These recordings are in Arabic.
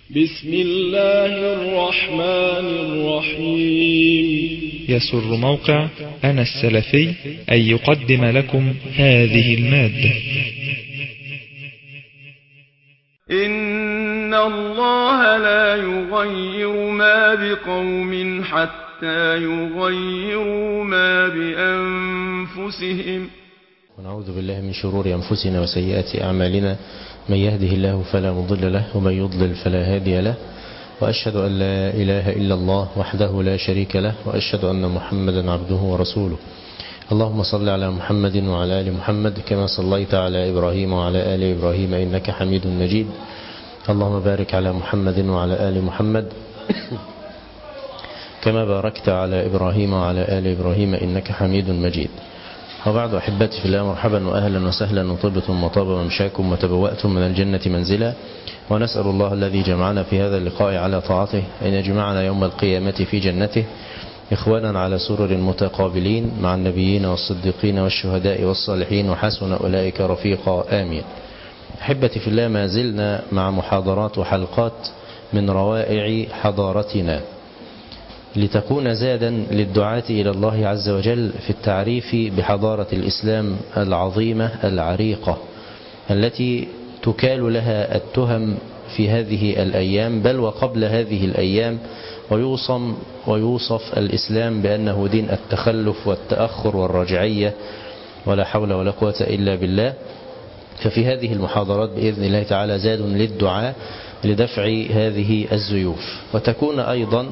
بسم الله الرحمن الرحيم. يسر موقع أنا السلفي أن يقدم لكم هذه المادة. إن الله لا يغير ما بقوم حتى يغيروا ما بأنفسهم. ونعوذ بالله من شرور أنفسنا وسيئات أعمالنا، من يهده الله فلا مضل له ومن يضلل فلا هادي له، وأشهد أن لا إله إلا الله وحده لا شريك له، وأشهد أن محمدا عبده ورسوله. اللهم صل على محمد وعلى آل محمد كما صليت على إبراهيم وعلى آل إبراهيم إنك حميد مجيد. اللهم بارك على محمد وعلى آل محمد كما باركت على إبراهيم وعلى آل إبراهيم إنك حميد مجيد. وبعد، أحبتي في الله، مرحبا وأهلا وسهلا، وطبتم وطاب ممشاكم وتبوأتم من الجنة منزلا، ونسأل الله الذي جمعنا في هذا اللقاء على طاعته أن يجمعنا يوم القيامة في جنته إخوانا على سرر متقابلين مع النبيين والصديقين والشهداء والصالحين، وحسن أولئك رفيقا، آمين. أحبتي في الله، ما زلنا مع محاضرات وحلقات من روائع حضارتنا لتكون زادا للدعاة إلى الله عز وجل في التعريف بحضارة الإسلام العظيمة العريقة التي تكال لها التهم في هذه الأيام، بل وقبل هذه الأيام، ويوصف الإسلام بأنه دين التخلف والتأخر والرجعية، ولا حول ولا قوة إلا بالله. ففي هذه المحاضرات بإذن الله تعالى زاد للدعاء لدفع هذه الزيوف، وتكون أيضا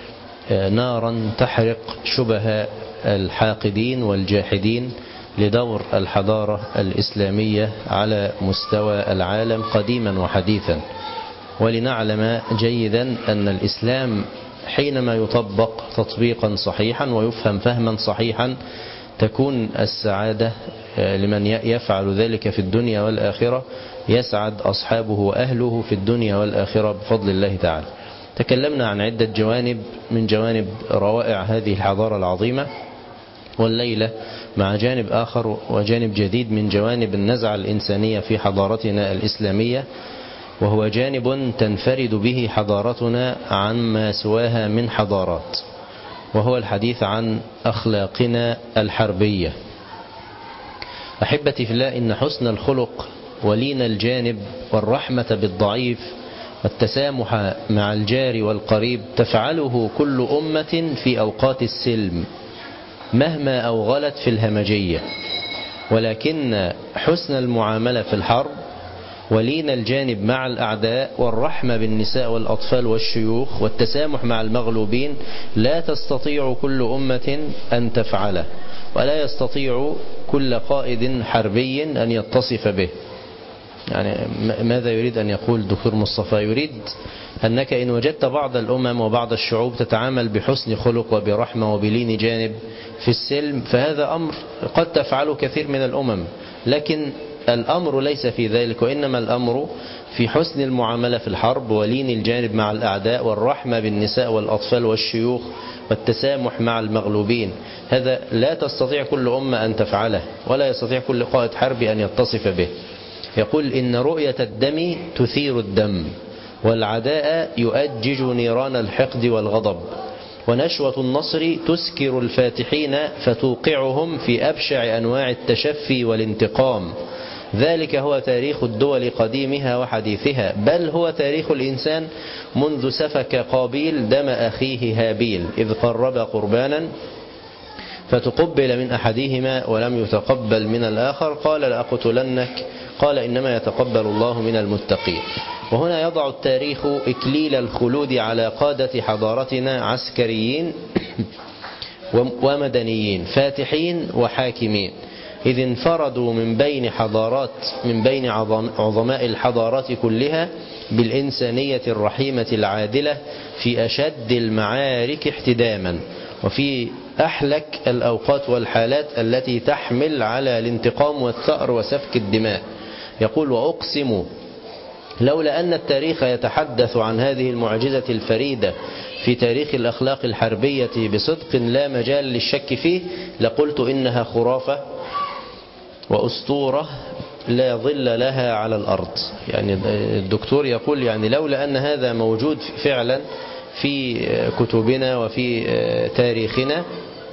نارا تحرق شبه الحاقدين والجاحدين لدور الحضارة الإسلامية على مستوى العالم قديما وحديثا. ولنعلم جيدا أن الإسلام حينما يطبق تطبيقا صحيحا ويفهم فهما صحيحا تكون السعادة لمن يفعل ذلك في الدنيا والآخرة، يسعد أصحابه وأهله في الدنيا والآخرة بفضل الله تعالى. تكلمنا عن عدة جوانب من جوانب روائع هذه الحضارة العظيمة، والليلة مع جانب آخر وجانب جديد من جوانب النزعة الإنسانية في حضارتنا الإسلامية، وهو جانب تنفرد به حضارتنا عما سواها من حضارات، وهو الحديث عن أخلاقنا الحربية. أحبتي في الله، إن حسن الخلق ولين الجانب والرحمة بالضعيف والتسامح مع الجار والقريب تفعله كل أمة في أوقات السلم مهما أوغلت في الهمجية، ولكن حسن المعاملة في الحرب ولين الجانب مع الأعداء والرحمة بالنساء والأطفال والشيوخ والتسامح مع المغلوبين لا تستطيع كل أمة أن تفعله، ولا يستطيع كل قائد حربي أن يتصف به. يعني ماذا يريد أن يقول دكتور مصطفى؟ يريد أنك إن وجدت بعض الأمم وبعض الشعوب تتعامل بحسن خلق وبرحمة وبلين جانب في السلم، فهذا أمر قد تفعله كثير من الأمم، لكن الأمر ليس في ذلك، وإنما الأمر في حسن المعاملة في الحرب ولين الجانب مع الأعداء والرحمة بالنساء والأطفال والشيوخ والتسامح مع المغلوبين. هذا لا تستطيع كل أمة أن تفعله، ولا يستطيع كل قائد حرب أن يتصف به. يقول إن رؤية الدم تثير الدم، والعداء يؤجج نيران الحقد والغضب، ونشوة النصر تسكر الفاتحين فتوقعهم في أبشع أنواع التشفي والانتقام. ذلك هو تاريخ الدول قديمها وحديثها، بل هو تاريخ الإنسان منذ سفك قابيل دم أخيه هابيل إذ قرب قربانا فتقبل من أحدهما ولم يتقبل من الآخر، قال لأقتلنك، قال إنما يتقبل الله من المتقين. وهنا يضع التاريخ إكليل الخلود على قادة حضارتنا عسكريين ومدنيين، فاتحين وحاكمين، إذ انفردوا من بين عظماء الحضارات كلها بالإنسانية الرحيمة العادلة في أشد المعارك احتداما، وفي أحلك الأوقات والحالات التي تحمل على الانتقام والثأر وسفك الدماء. يقول وأقسم لولا أن التاريخ يتحدث عن هذه المعجزة الفريدة في تاريخ الأخلاق الحربية بصدق لا مجال للشك فيه، لقلت إنها خرافة وأسطورة لا ظل لها على الأرض. يعني الدكتور يقول يعني لولا أن هذا موجود فعلا في كتبنا وفي تاريخنا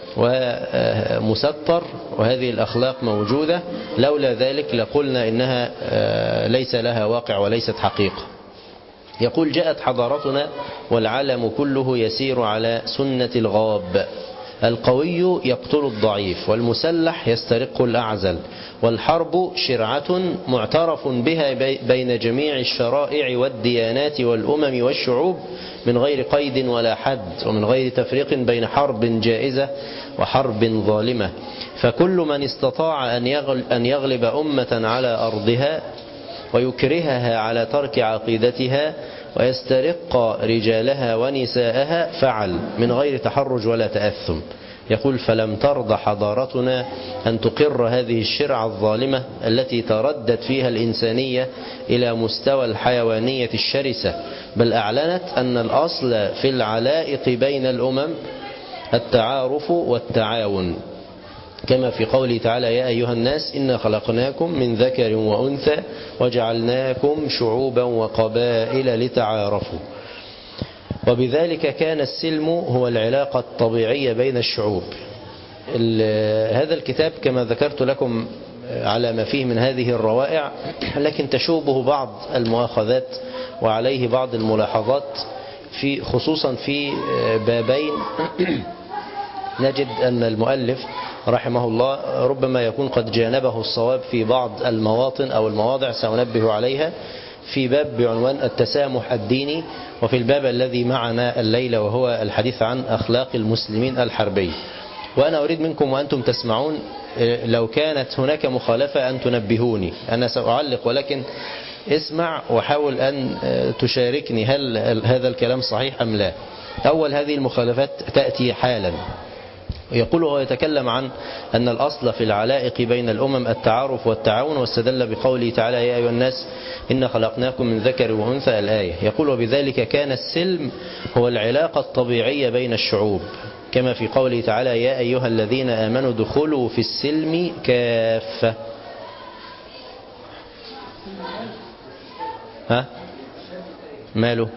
ومستر وهذه الأخلاق موجودة، لولا ذلك لقلنا إنها ليس لها واقع وليست حقيقة. يقول جاءت حضارتنا والعالم كله يسير على سنة الغاب، القوي يقتل الضعيف والمسلح يسترق الأعزل، والحرب شرعة معترف بها بين جميع الشرائع والديانات والأمم والشعوب من غير قيد ولا حد، ومن غير تفريق بين حرب جائزة وحرب ظالمة. فكل من استطاع أن يغلب أمة على أرضها ويكرهها على ترك عقيدتها ويسترق رجالها ونساءها فعل من غير تحرج ولا تأثم. يقول فلم ترضى حضارتنا أن تقر هذه الشرعة الظالمة التي تردت فيها الإنسانية إلى مستوى الحيوانية الشرسة، بل أعلنت أن الأصل في العلائق بين الأمم التعارف والتعاون، كما في قوله تعالى يا أيها الناس إنا خلقناكم من ذكر وأنثى وجعلناكم شعوبا وقبائل لتعارفوا. وبذلك كان السلم هو العلاقة الطبيعية بين الشعوب. هذا الكتاب كما ذكرت لكم على ما فيه من هذه الروائع، لكن تشوبه بعض المؤاخذات وعليه بعض الملاحظات خصوصا في بابين نجد أن المؤلف رحمه الله ربما يكون قد جانبه الصواب في بعض المواطن أو المواضع سأنبه عليها، في باب بعنوان التسامح الديني، وفي الباب الذي معنا الليلة وهو الحديث عن أخلاق المسلمين الحربية. وأنا أريد منكم وأنتم تسمعون لو كانت هناك مخالفة أن تنبهوني، أنا سأعلق ولكن اسمع وحاول أن تشاركني هل هذا الكلام صحيح أم لا. أول هذه المخالفات تأتي حالا. يقول ويتكلم عن أن الأصل في العلائق بين الأمم التعارف والتعاون، واستدل بقوله تعالى يا أيها الناس إنا خلقناكم من ذكر وأنثى الآية. يقول وبذلك كان السلم هو العلاقة الطبيعية بين الشعوب، كما في قوله تعالى يا أيها الذين آمنوا ادخلوا في السلم كافة. ها ماله؟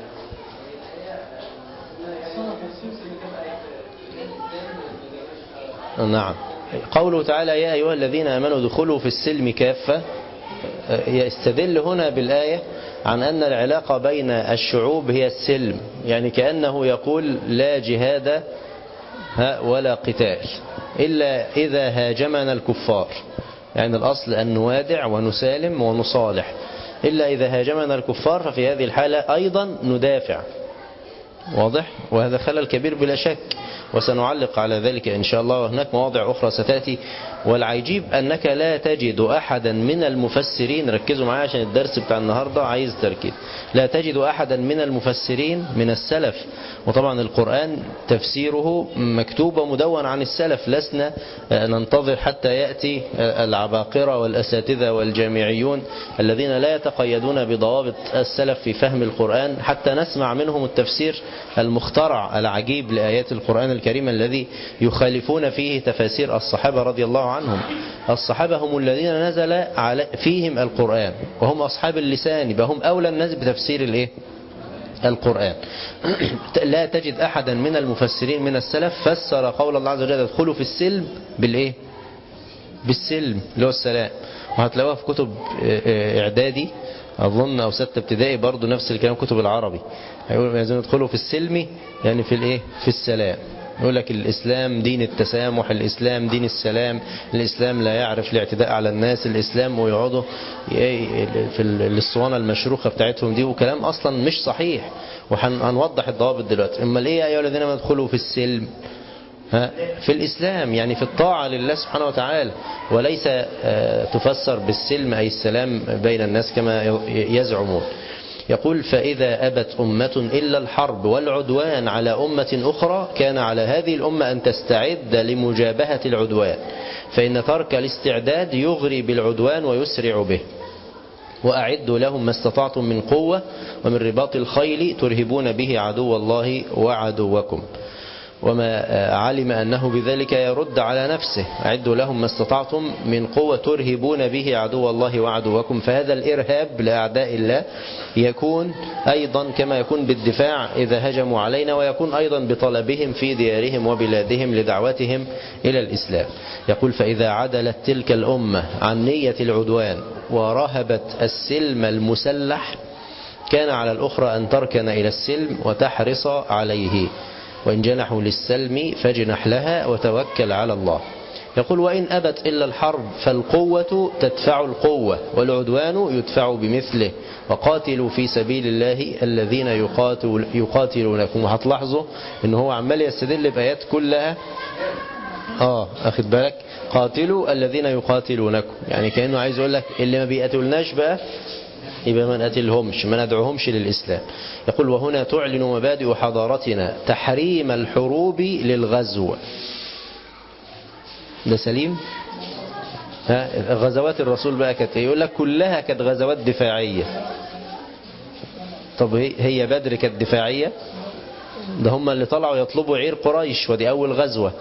نعم، قوله تعالى يا أيها الذين آمنوا ادخلوا في السلم كافة يستدل هنا بالآية عن أن العلاقة بين الشعوب هي السلم، يعني كأنه يقول لا جهاد ولا قتال إلا إذا هاجمنا الكفار، يعني الأصل أن نوادع ونسالم ونصالح، إلا إذا هاجمنا الكفار ففي هذه الحالة أيضا ندافع. واضح؟ وهذا خلل كبير بلا شك، وسنعلق على ذلك إن شاء الله، وهناك مواضع أخرى ستأتي. والعجيب أنك لا تجد أحدا من المفسرين، ركزوا معايا عشان الدرس بتاع النهاردة عايز تركيز، لا تجد أحدا من المفسرين من السلف، وطبعا القرآن تفسيره مكتوب ومدون عن السلف، لسنا ننتظر حتى يأتي العباقرة والأساتذة والجامعيون الذين لا يتقيدون بضوابط السلف في فهم القرآن حتى نسمع منهم التفسير المخترع العجيب لآيات القرآن الكريم الذي يخالفون فيه تفاسير الصحابة رضي الله عنهم. الصحابة هم الذين نزل فيهم القرآن وهم أصحاب اللسان، فهم أولى الناس بتفسير القرآن. لا تجد أحدا من المفسرين من السلف فسر قول الله عز وجل ادخلوا في السلم بالسلم اللي هو السلام. وهتلاقوها في كتب إعدادي أظن أو 6 ابتدائي برضو نفس الكلام، كتب العربي هيقولوا لازم يدخلوا في السلم، يعني في السلام. يقول لك الإسلام دين التسامح، الإسلام دين السلام، الإسلام لا يعرف الاعتداء على الناس، الإسلام، ويقعدوا في الاسطوانة المشروخة بتاعتهم دي، وكلام أصلا مش صحيح، وهنوضح الضوابط دلوقتي. أما ليه يا أيها الذين آمنوا ادخلوا في السلم في الإسلام، يعني في الطاعة لله سبحانه وتعالى، وليس تفسر بالسلم أي السلام بين الناس كما يزعمون. يقول فإذا أبت أمة إلا الحرب والعدوان على أمة أخرى كان على هذه الأمة أن تستعد لمجابهة العدوان، فإن ترك الاستعداد يغري بالعدوان ويسرع به. وأعدوا لهم ما استطعتم من قوة ومن رباط الخيل ترهبون به عدو الله وعدوكم. وما علم أنه بذلك يرد على نفسه. أعدوا لهم ما استطعتم من قوة ترهبون به عدو الله وعدوكم. فهذا الإرهاب لأعداء الله يكون أيضا كما يكون بالدفاع إذا هجموا علينا، ويكون أيضا بطلبهم في ديارهم وبلادهم لدعوتهم إلى الإسلام. يقول فإذا عدلت تلك الأمة عن نية العدوان ورهبت السلم المسلح كان على الأخرى أن تركن إلى السلم وتحرص عليه، وإن جنحوا للسلم فاجنح لها وتوكل على الله. يقول وإن أبت إلا الحرب فالقوة تدفع القوة والعدوان يدفع بمثله، وقاتلوا في سبيل الله الذين يقاتلونكم. وهتلاحظوا إن هو عمال يستدل بآيات كلها أخذ بالك، قاتلوا الذين يقاتلونكم، يعني كأنه عايز يقول لك اللي ما بيقاتلناش بقى يبقى ما نقاتلهمش، ما ندعوهمش للإسلام. يقول وهنا تعلن مبادئ حضارتنا تحريم الحروب للغزو. ده سليم؟ غزوات الرسول بقى كانت يقول لك كلها كانت غزوات دفاعية. طب هي بدر كانت دفاعية؟ ده هم اللي طلعوا يطلبوا عير قريش ودي أول غزوة.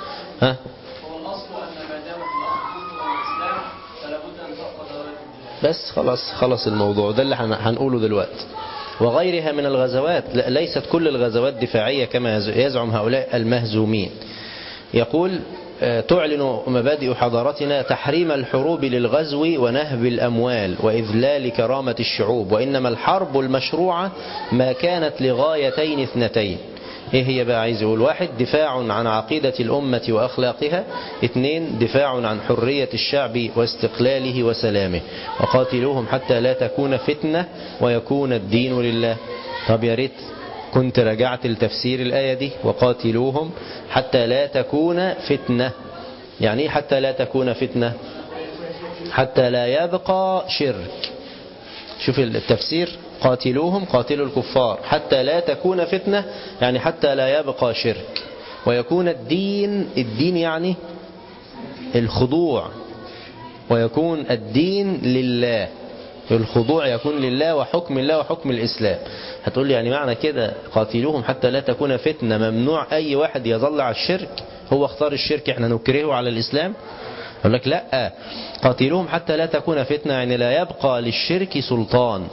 بس خلاص الموضوع ده اللي هنقوله دلوقتي. وغيرها من الغزوات، ليست كل الغزوات دفاعية كما يزعم هؤلاء المهزومين. يقول تعلن مبادئ حضارتنا تحريم الحروب للغزو ونهب الأموال وإذلال كرامة الشعوب، وإنما الحرب المشروعة ما كانت لغايتين اثنتين. ايه هي بقى؟ عايز يقول 1 دفاع عن عقيدة الأمة وأخلاقها، 2 دفاع عن حرية الشعب واستقلاله وسلامه. وقاتلوهم حتى لا تكون فتنة ويكون الدين لله. طب يا ريت كنت رجعت لتفسير الآية دي، وقاتلوهم حتى لا تكون فتنة. يعني حتى لا تكون فتنة؟ حتى لا يبقى شرك. شوف التفسير، قاتلوهم قاتلوا الكفار حتى لا تكون فتنة، يعني حتى لا يبقى شرك، ويكون الدين يعني الخضوع، ويكون الدين لله، الخضوع يكون لله وحكم الله وحكم الإسلام. هتقول لي يعني معنى كده قاتلوهم حتى لا تكون فتنة ممنوع أي واحد يظل على الشرك؟ هو اختار الشرك احنا نكرهه على الإسلام؟ أقول لك لا، قاتلوهم حتى لا تكون فتنة يعني لا يبقى للشرك سلطان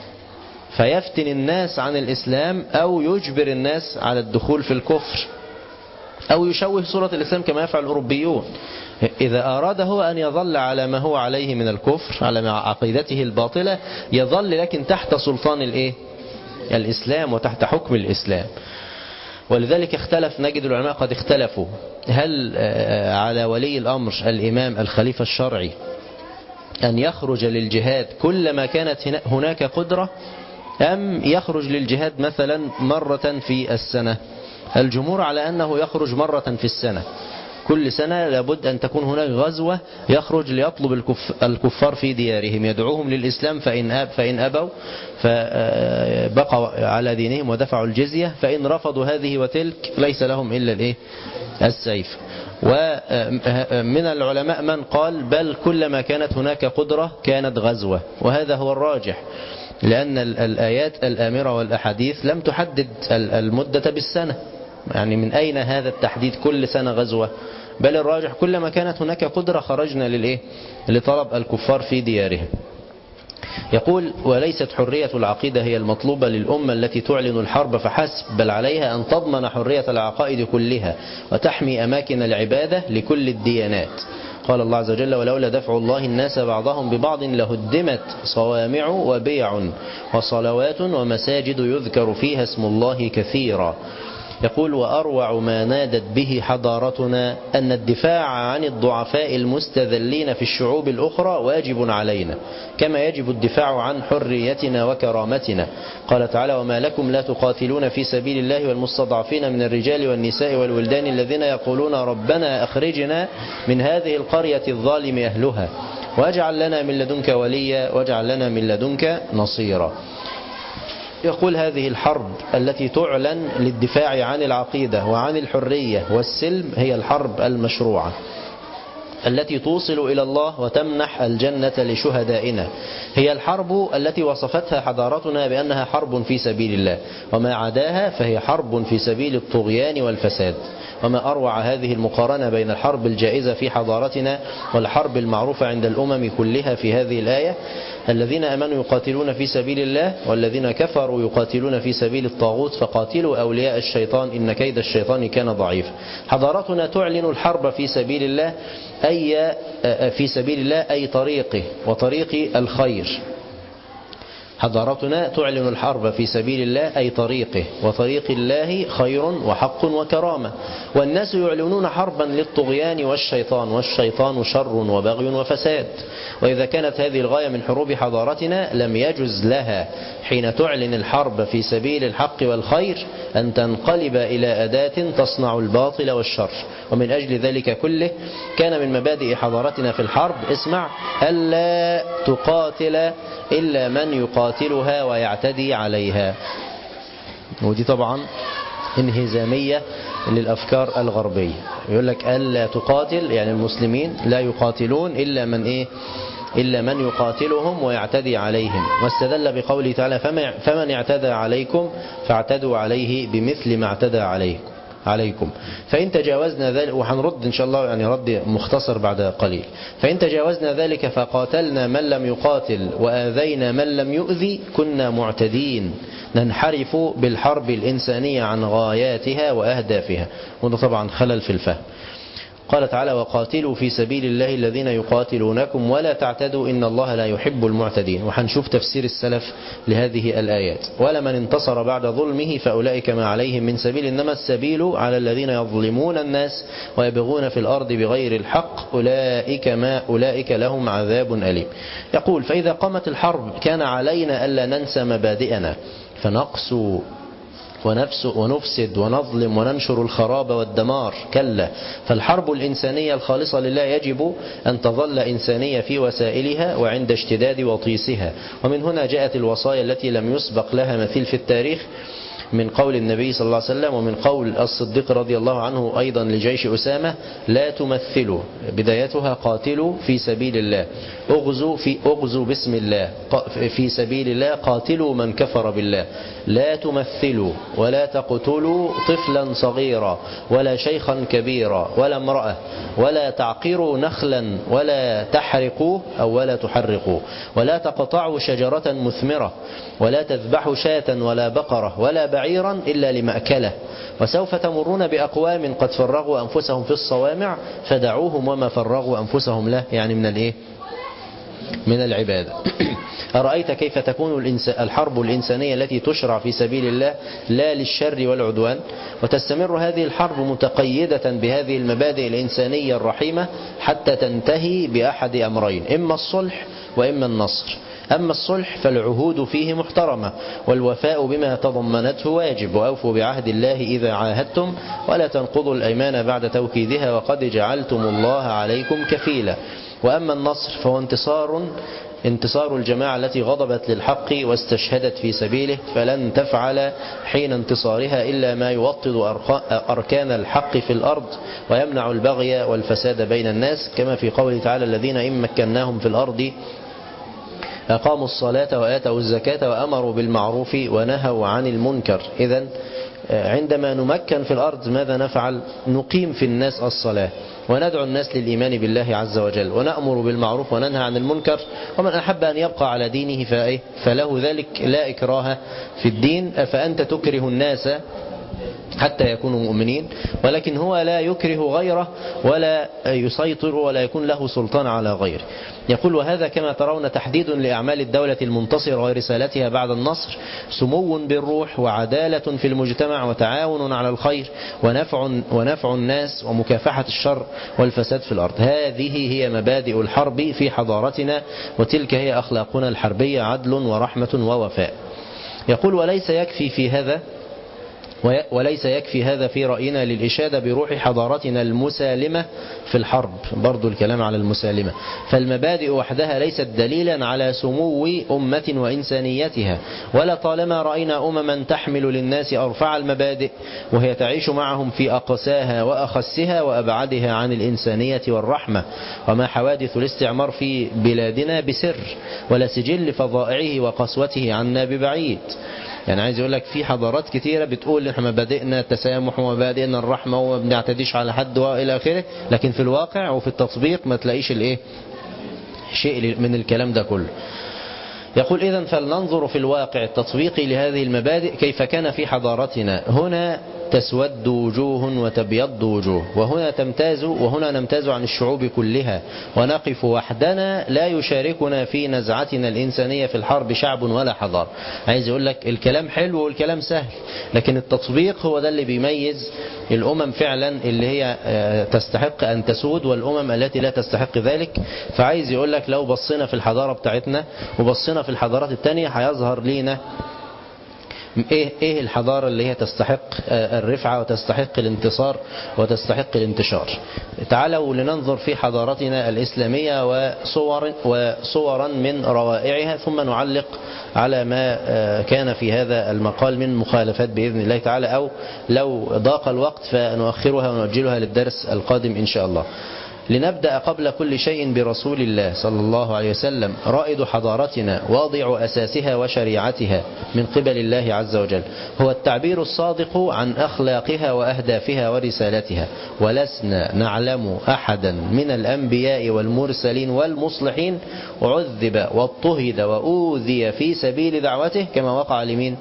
فيفتن الناس عن الإسلام أو يجبر الناس على الدخول في الكفر أو يشوه صورة الإسلام كما يفعل الأوروبيون. إذا أراد هو أن يظل على ما هو عليه من الكفر على عقيدته الباطلة يظل لكن تحت سلطان الإسلام وتحت حكم الإسلام. ولذلك نجد العلماء قد اختلفوا هل على ولي الأمر الإمام الخليفة الشرعي أن يخرج للجهاد كلما كانت هناك قدرة أم يخرج للجهاد مثلا مرة في السنة. الجمهور على أنه يخرج مرة في السنة، كل سنة لابد أن تكون هناك غزوة يخرج ليطلب الكفار في ديارهم يدعوهم للإسلام، فإن أبوا فبقوا على دينهم ودفعوا الجزية، فإن رفضوا هذه وتلك ليس لهم إلا السيف. ومن العلماء من قال بل كلما كانت هناك قدرة كانت غزوة، وهذا هو الراجح، لأن الآيات الآمرة والأحاديث لم تحدد المدة بالسنة، يعني من أين هذا التحديد كل سنة غزوة؟ بل الراجح كلما كانت هناك قدرة خرجنا لطلب الكفار في ديارهم. يقول وليست حرية العقيدة هي المطلوبة للأمة التي تعلن الحرب فحسب، بل عليها أن تضمن حرية العقائد كلها وتحمي أماكن العبادة لكل الديانات. قال الله عز وجل ولولا دفع الله الناس بعضهم ببعض لهدمت صوامع وبيع وصلوات ومساجد يذكر فيها اسم الله كثيرا. يقول وأروع ما نادت به حضارتنا أن الدفاع عن الضعفاء المستذلين في الشعوب الأخرى واجب علينا كما يجب الدفاع عن حريتنا وكرامتنا. قال تعالى وما لكم لا تقاتلون في سبيل الله والمستضعفين من الرجال والنساء والولدان الذين يقولون ربنا أخرجنا من هذه القرية الظالم أهلها واجعل لنا من لدنك وليا واجعل لنا من لدنك نصيرا. يقول هذه الحرب التي تعلن للدفاع عن العقيدة وعن الحرية والسلم هي الحرب المشروعة. التي توصل إلى الله وتمنح الجنة لشهدائنا. هي الحرب التي وصفتها حضارتنا بأنها حرب في سبيل الله، وما عداها فهي حرب في سبيل الطغيان والفساد. وما أروع هذه المقارنة بين الحرب الجائزة في حضارتنا والحرب المعروفة عند الأمم كلها في هذه الآية: الذين آمنوا يقاتلون في سبيل الله والذين كفروا يقاتلون في سبيل الطاغوت فقاتلوا أولياء الشيطان إن كيد الشيطان كان ضعيفا. حضارتنا تعلن الحرب في سبيل الله أي طريقه وطريق الخير. حضارتنا تعلن الحرب في سبيل الله أي طريقه وطريق الله خير وحق وكرامة، والناس يعلنون حربا للطغيان والشيطان شر وبغي وفساد. وإذا كانت هذه الغاية من حروب حضارتنا لم يجز لها حين تعلن الحرب في سبيل الحق والخير أن تنقلب إلى أداة تصنع الباطل والشر. ومن أجل ذلك كله كان من مبادئ حضارتنا في الحرب، اسمع، ألا تقاتل إلا من يقاتلها ويعتدي عليها. ودي طبعا انهزامية للأفكار الغربية. يقول لك ألا تقاتل، يعني المسلمين لا يقاتلون إلا من يقاتلهم ويعتدي عليهم. واستدل بقوله تعالى: فمن اعتدى عليكم فاعتدوا عليه بمثل ما اعتدى عليكم. فإن تجاوزنا ذلك، وهنرد إن شاء الله يعني رد مختصر بعد قليل، فإن تجاوزنا ذلك فقاتلنا من لم يقاتل وآذينا من لم يؤذي كنا معتدين ننحرف بالحرب الإنسانية عن غاياتها وأهدافها. وده طبعا خلل في الفهم. قال تعالى: وقاتلوا في سبيل الله الذين يقاتلونكم ولا تعتدوا إن الله لا يحب المعتدين. وحنشوف تفسير السلف لهذه الآيات: ولمن انتصر بعد ظلمه فأولئك ما عليهم من سبيل إنما السبيل على الذين يظلمون الناس ويبغون في الأرض بغير الحق أولئك لهم عذاب أليم. يقول: فإذا قامت الحرب كان علينا ألا ننسى مبادئنا فنقسو ونفسد ونظلم وننشر الخراب والدمار. كلا، فالحرب الإنسانية الخالصة لله يجب أن تظل إنسانية في وسائلها وعند اشتداد وطيسها. ومن هنا جاءت الوصايا التي لم يسبق لها مثيل في التاريخ من قول النبي صلى الله عليه وسلم ومن قول الصديق رضي الله عنه أيضا لجيش أسامة: لا تمثلوا، بدايتها قاتلوا في سبيل الله، أغزوا باسم الله في سبيل الله، قاتلوا من كفر بالله، لا تمثلوا ولا تقتلوا طفلا صغيرا ولا شيخا كبيرا ولا امرأة ولا تعقروا نخلا ولا تحرقوه أو ولا تحرقوه ولا تقطعوا شجرة مثمرة ولا تذبحوا شاة ولا بقرة ولا بعيرا إلا لمأكله. وسوف تمرون بأقوام قد فرغوا أنفسهم في الصوامع فدعوهم وما فرغوا أنفسهم له، يعني من العبادة. أرأيت كيف تكون الحرب الإنسانية التي تشرع في سبيل الله لا للشر والعدوان؟ وتستمر هذه الحرب متقيدة بهذه المبادئ الإنسانية الرحيمة حتى تنتهي بأحد أمرين: إما الصلح وإما النصر. أما الصلح فالعهود فيه محترمة والوفاء بما تضمنته واجب، وأوفوا بعهد الله إذا عاهدتم ولا تنقضوا الأيمان بعد توكيدها وقد جعلتم الله عليكم كفيلا. وأما النصر فهو انتصار الجماعة التي غضبت للحق واستشهدت في سبيله، فلن تفعل حين انتصارها إلا ما يوطد أركان الحق في الأرض ويمنع البغي والفساد بين الناس، كما في قوله تعالى: الذين إن مكناهم في الأرض أقاموا الصلاة وآتوا الزكاة وأمروا بالمعروف ونهوا عن المنكر. إذن عندما نمكن في الأرض ماذا نفعل؟ نقيم في الناس الصلاة وندعو الناس للإيمان بالله عز وجل ونأمر بالمعروف وننهى عن المنكر. ومن أحب أن يبقى على دينه فله ذلك، لا إكراه في الدين. فأنت تكره الناس حتى يكونوا مؤمنين، ولكن هو لا يكره غيره ولا يسيطر ولا يكون له سلطان على غيره. يقول: وهذا كما ترون تحديد لأعمال الدولة المنتصرة ورسالتها بعد النصر، سمو بالروح وعدالة في المجتمع وتعاون على الخير ونفع الناس ومكافحة الشر والفساد في الأرض. هذه هي مبادئ الحرب في حضارتنا، وتلك هي أخلاقنا الحربية: عدل ورحمة ووفاء. يقول: وليس يكفي في هذا وليس يكفي هذا في رأينا للإشادة بروح حضارتنا المسالمة في الحرب. برضو الكلام على المسالمة. فالمبادئ وحدها ليست دليلا على سمو أمة وإنسانيتها، ولا طالما رأينا أمما تحمل للناس أرفع المبادئ وهي تعيش معهم في أقساها وأخسها وأبعدها عن الإنسانية والرحمة. وما حوادث الاستعمار في بلادنا بسر، ولا سجل فظائعه وقسوته عنا ببعيد. يعني عايز يقول لك في حضارات كتيرة بتقول احنا مبادئنا التسامح ومبادئنا الرحمة وما بنعتديش على حد وإلى آخره، لكن في الواقع وفي التطبيق ما تلاقيش الايه شيء من الكلام ده كله. يقول إذن فلننظر في الواقع التطبيقي لهذه المبادئ كيف كان في حضارتنا. هنا تسود وجوه وتبيض وجوه، وهنا نمتاز عن الشعوب كلها، ونقف وحدنا لا يشاركنا في نزعتنا الإنسانية في الحرب شعب ولا حضارة. عايز يقول لك الكلام حلو والكلام سهل، لكن التطبيق هو ده اللي بيميز الأمم فعلا اللي هي تستحق أن تسود والأمم التي لا تستحق ذلك. فعايز يقول لك لو بصينا في الحضارة بتاعتنا وبصينا في الحضارات التانية هيظهر لينا ايه الحضارة اللي هي تستحق الرفعة وتستحق الانتصار وتستحق الانتشار. تعالوا لننظر في حضارتنا الإسلامية وصورا من روائعها، ثم نعلق على ما كان في هذا المقال من مخالفات بإذن الله تعالى، أو لو ضاق الوقت فنؤخرها ونؤجلها للدرس القادم إن شاء الله. لنبدأ قبل كل شيء برسول الله صلى الله عليه وسلم رائد حضارتنا، واضع أساسها وشريعتها من قبل الله عز وجل، هو التعبير الصادق عن أخلاقها وأهدافها ورسالتها. ولسنا نعلم أحدا من الأنبياء والمرسلين والمصلحين عذب واضطهد وأوذي في سبيل دعوته كما وقع لمين؟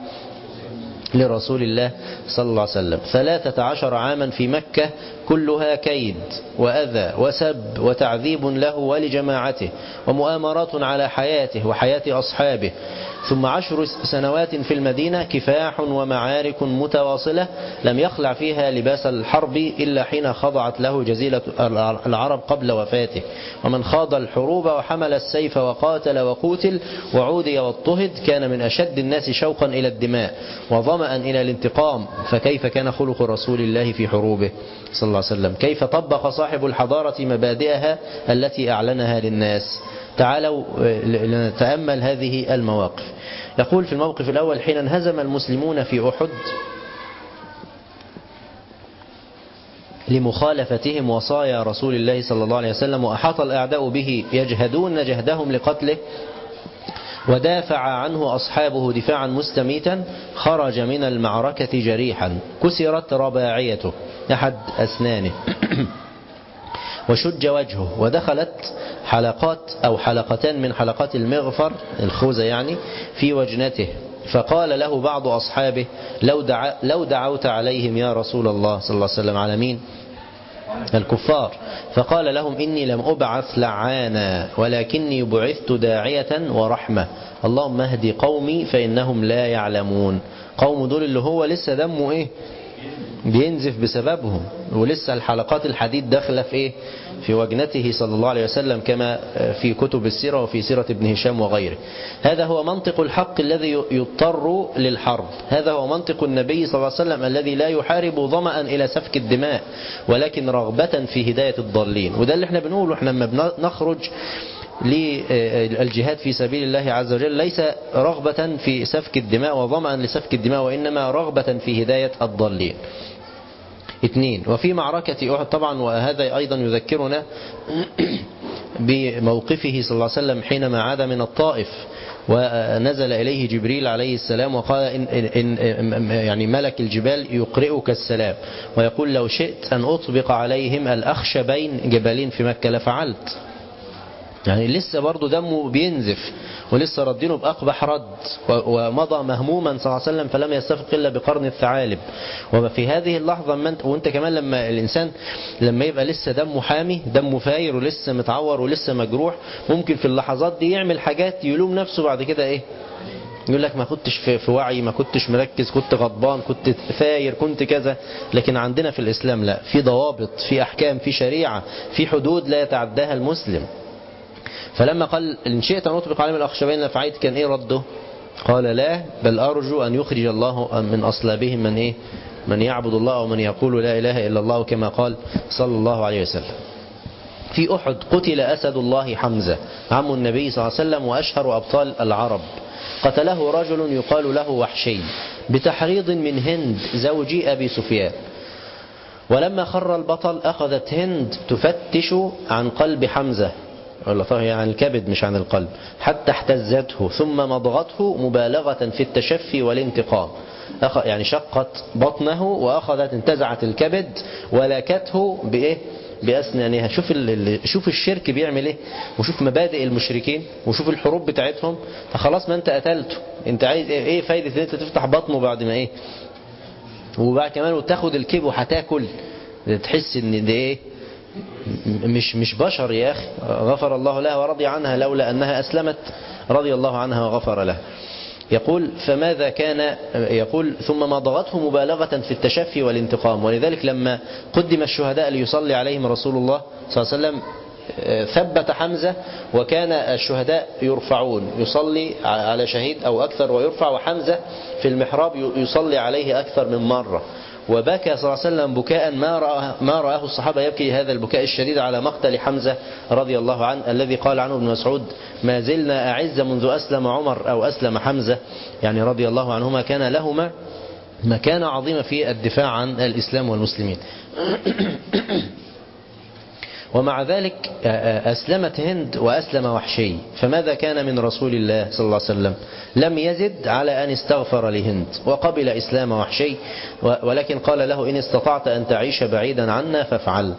لرسول الله صلى الله عليه وسلم. 13 عاما في مكة كلها كيد وأذى وسب وتعذيب له ولجماعته، ومؤامرات على حياته وحياة أصحابه. ثم 10 سنوات في المدينة كفاح ومعارك متواصلة لم يخلع فيها لباس الحرب إلا حين خضعت له جزيرة العرب قبل وفاته. ومن خاض الحروب وحمل السيف وقاتل وقوتل وعودي واضطهد كان من أشد الناس شوقا إلى الدماء وظمأ إلى الانتقام. فكيف كان خلق رسول الله في حروبه صلى الله عليه وسلم؟ كيف طبق صاحب الحضارة مبادئها التي أعلنها للناس؟ تعالوا لنتأمل هذه المواقف. يقول في الموقف الأول: حين انهزم المسلمون في أحد لمخالفتهم وصايا رسول الله صلى الله عليه وسلم، وأحاط الأعداء به يجهدون جهدهم لقتله، ودافع عنه أصحابه دفاعا مستميتا، خرج من المعركة جريحا كسرت رباعيته أحد أسنانه وشج وجهه، ودخلت حلقات أو حلقتان من حلقات المغفر الخوذة يعني في وجنته. فقال له بعض أصحابه: لو دعوت عليهم يا رسول الله صلى الله عليه وسلم. على مين؟ الكفار. فقال لهم: إني لم أبعث لعانا ولكني بعثت داعية ورحمة، اللهم اهدي قومي فإنهم لا يعلمون. قوم دول اللي هو لسه دمه إيه؟ بينزف بسببهم، ولسه الحلقات الحديد داخله في ايه؟ في وجنته صلى الله عليه وسلم، كما في كتب السيرة وفي سيرة ابن هشام وغيره. هذا هو منطق الحق الذي يضطر للحرب، هذا هو منطق النبي صلى الله عليه وسلم الذي لا يحارب ظمأ إلى سفك الدماء ولكن رغبة في هداية الضالين. وده اللي احنا بنقوله احنا لما نخرج للجهاد في سبيل الله عز وجل، ليس رغبة في سفك الدماء وظمأ لسفك الدماء، وإنما رغبة في هداية الضالين. 2. وفي معركة أحد طبعا، وهذا أيضا يذكرنا بموقفه صلى الله عليه وسلم حينما عاد من الطائف ونزل إليه جبريل عليه السلام وقال إن يعني ملك الجبال يقرئك السلام ويقول: لو شئت أن أطبق عليهم الأخشبين جبلين في مكة لفعلت. يعني لسه برضو دمه بينزف ولسه ردينه بأقبح رد، ومضى مهموما صلى الله عليه وسلم فلم يستفق إلا بقرن الثعالب. وفي هذه اللحظة وانت كمان لما الإنسان لما يبقى لسه دمه حامي، دمه فاير ولسه متعور ولسه مجروح، ممكن في اللحظات دي يعمل حاجات يلوم نفسه بعد كده ايه؟ يقول لك ما كنتش في وعي، ما كنتش مركز، كنت غضبان، كنت ثاير، كنت كذا. لكن عندنا في الإسلام لا، في ضوابط، في أحكام، في شريعة، في حدود لا يتعداها المسلم. فلما قال: إن شئت أن أطبق عليهم الأخشبين لفعلت، كان إيه رده؟ قال: لا، بل أرجو أن يخرج الله من أصلابهم من إيه؟ من يعبد الله ومن يقول لا إله إلا الله كما قال صلى الله عليه وسلم. في أحد قتل أسد الله حمزة عم النبي صلى الله عليه وسلم وأشهر أبطال العرب، قتله رجل يقال له وحشي بتحريض من هند زوج أبي سفيان. ولما خر البطل أخذت هند تفتش عن قلب حمزة، هي عن الكبد مش عن القلب، حتى احتزته ثم مضغته مبالغة في التشفي والانتقام، يعني شقت بطنه وأخذت انتزعت الكبد ولكته بإيه؟ بأسنانها. شوف الشرك بيعمل إيه، وشوف مبادئ المشركين، وشوف الحروب بتاعتهم. فخلاص ما أنت قتلته، أنت عايز إيه فايدة أن أنت تفتح بطنه بعد ما إيه؟ وبعد كمان وتاخد الكيب وهتاكل، تحس ان ده ايه، مش بشر يا اخي. غفر الله لها ورضي عنها لولا انها اسلمت رضي الله عنها وغفر لها. يقول فماذا كان، يقول ثم مضغته مبالغة في التشفي والانتقام. ولذلك لما قدم الشهداء ليصلي عليهم رسول الله صلى الله عليه وسلم ثبت حمزة، وكان الشهداء يرفعون، يصلي على شهيد أو أكثر ويرفع، وحمزة في المحراب يصلي عليه أكثر من مرة. وبكى صلى الله عليه وسلم بكاء ما رآه الصحابة يبكي هذا البكاء الشديد على مقتل حمزة رضي الله عنه، الذي قال عنه ابن مسعود ما زلنا أعز منذ أسلم عمر أو أسلم حمزة، يعني رضي الله عنهما كان لهما مكانة عظيمة في الدفاع عن الإسلام والمسلمين. ومع ذلك أسلمت هند وأسلم وحشي، فماذا كان من رسول الله صلى الله عليه وسلم؟ لم يزد على أن استغفر لهند وقبل إسلام وحشي، ولكن قال له إن استطعت أن تعيش بعيدا عنا فافعل.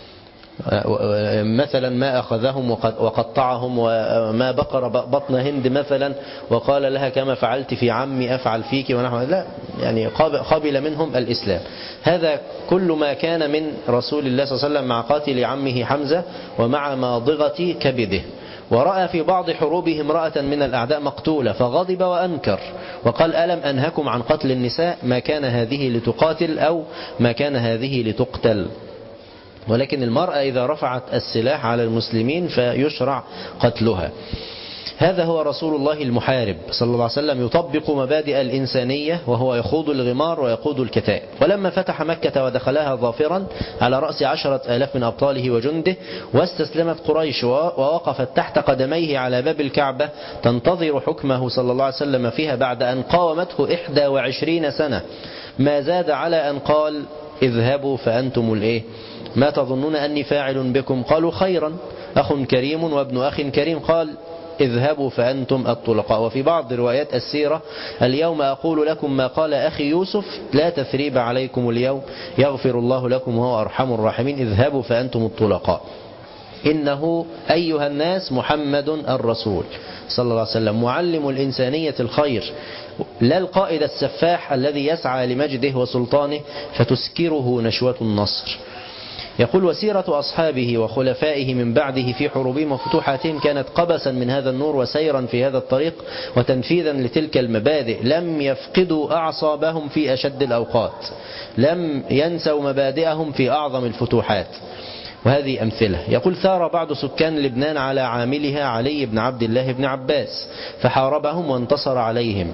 مثلا ما أخذهم وقطعهم، وما بقر بطن هند مثلا وقال لها كما فعلت في عمي أفعل فيك ونحو، لا، يعني قبل منهم الإسلام. هذا كل ما كان من رسول الله صلى الله عليه وسلم مع قاتل عمه حمزة ومع ماضغة كبده. ورأى في بعض حروبه امرأة من الأعداء مقتولة فغضب وأنكر وقال ألم أنهكم عن قتل النساء، ما كان هذه لتقاتل أو ما كان هذه لتقتل. ولكن المرأة إذا رفعت السلاح على المسلمين فيشرع قتلها. هذا هو رسول الله المحارب صلى الله عليه وسلم، يطبق مبادئ الإنسانية وهو يخوض الغمار ويقود الكتائب. ولما فتح مكة ودخلها ظافرا على رأس 10,000 من أبطاله وجنده، واستسلمت قريش ووقفت تحت قدميه على باب الكعبة تنتظر حكمه صلى الله عليه وسلم فيها بعد أن قاومته 21 سنة، ما زاد على أن قال اذهبوا فأنتم الإيه؟ ما تظنون أني فاعل بكم؟ قالوا خيرا، أخ كريم وابن أخ كريم. قال اذهبوا فأنتم الطلقاء. وفي بعض روايات السيرة اليوم أقول لكم ما قال أخي يوسف لا تثريب عليكم اليوم يغفر الله لكم وهو أرحم الراحمين، اذهبوا فأنتم الطلقاء. إنه أيها الناس محمد الرسول صلى الله عليه وسلم معلم الإنسانية الخير، لا القائد السفاح الذي يسعى لمجده وسلطانه فتسكره نشوة النصر. يقول وسيرة أصحابه وخلفائه من بعده في حروبهم وفتوحاتهم كانت قبسا من هذا النور وسيرا في هذا الطريق وتنفيذا لتلك المبادئ. لم يفقدوا أعصابهم في أشد الأوقات، لم ينسوا مبادئهم في أعظم الفتوحات. وهذه أمثلة. يقول ثار بعض سكان لبنان على عاملها علي بن عبد الله بن عباس فحاربهم وانتصر عليهم،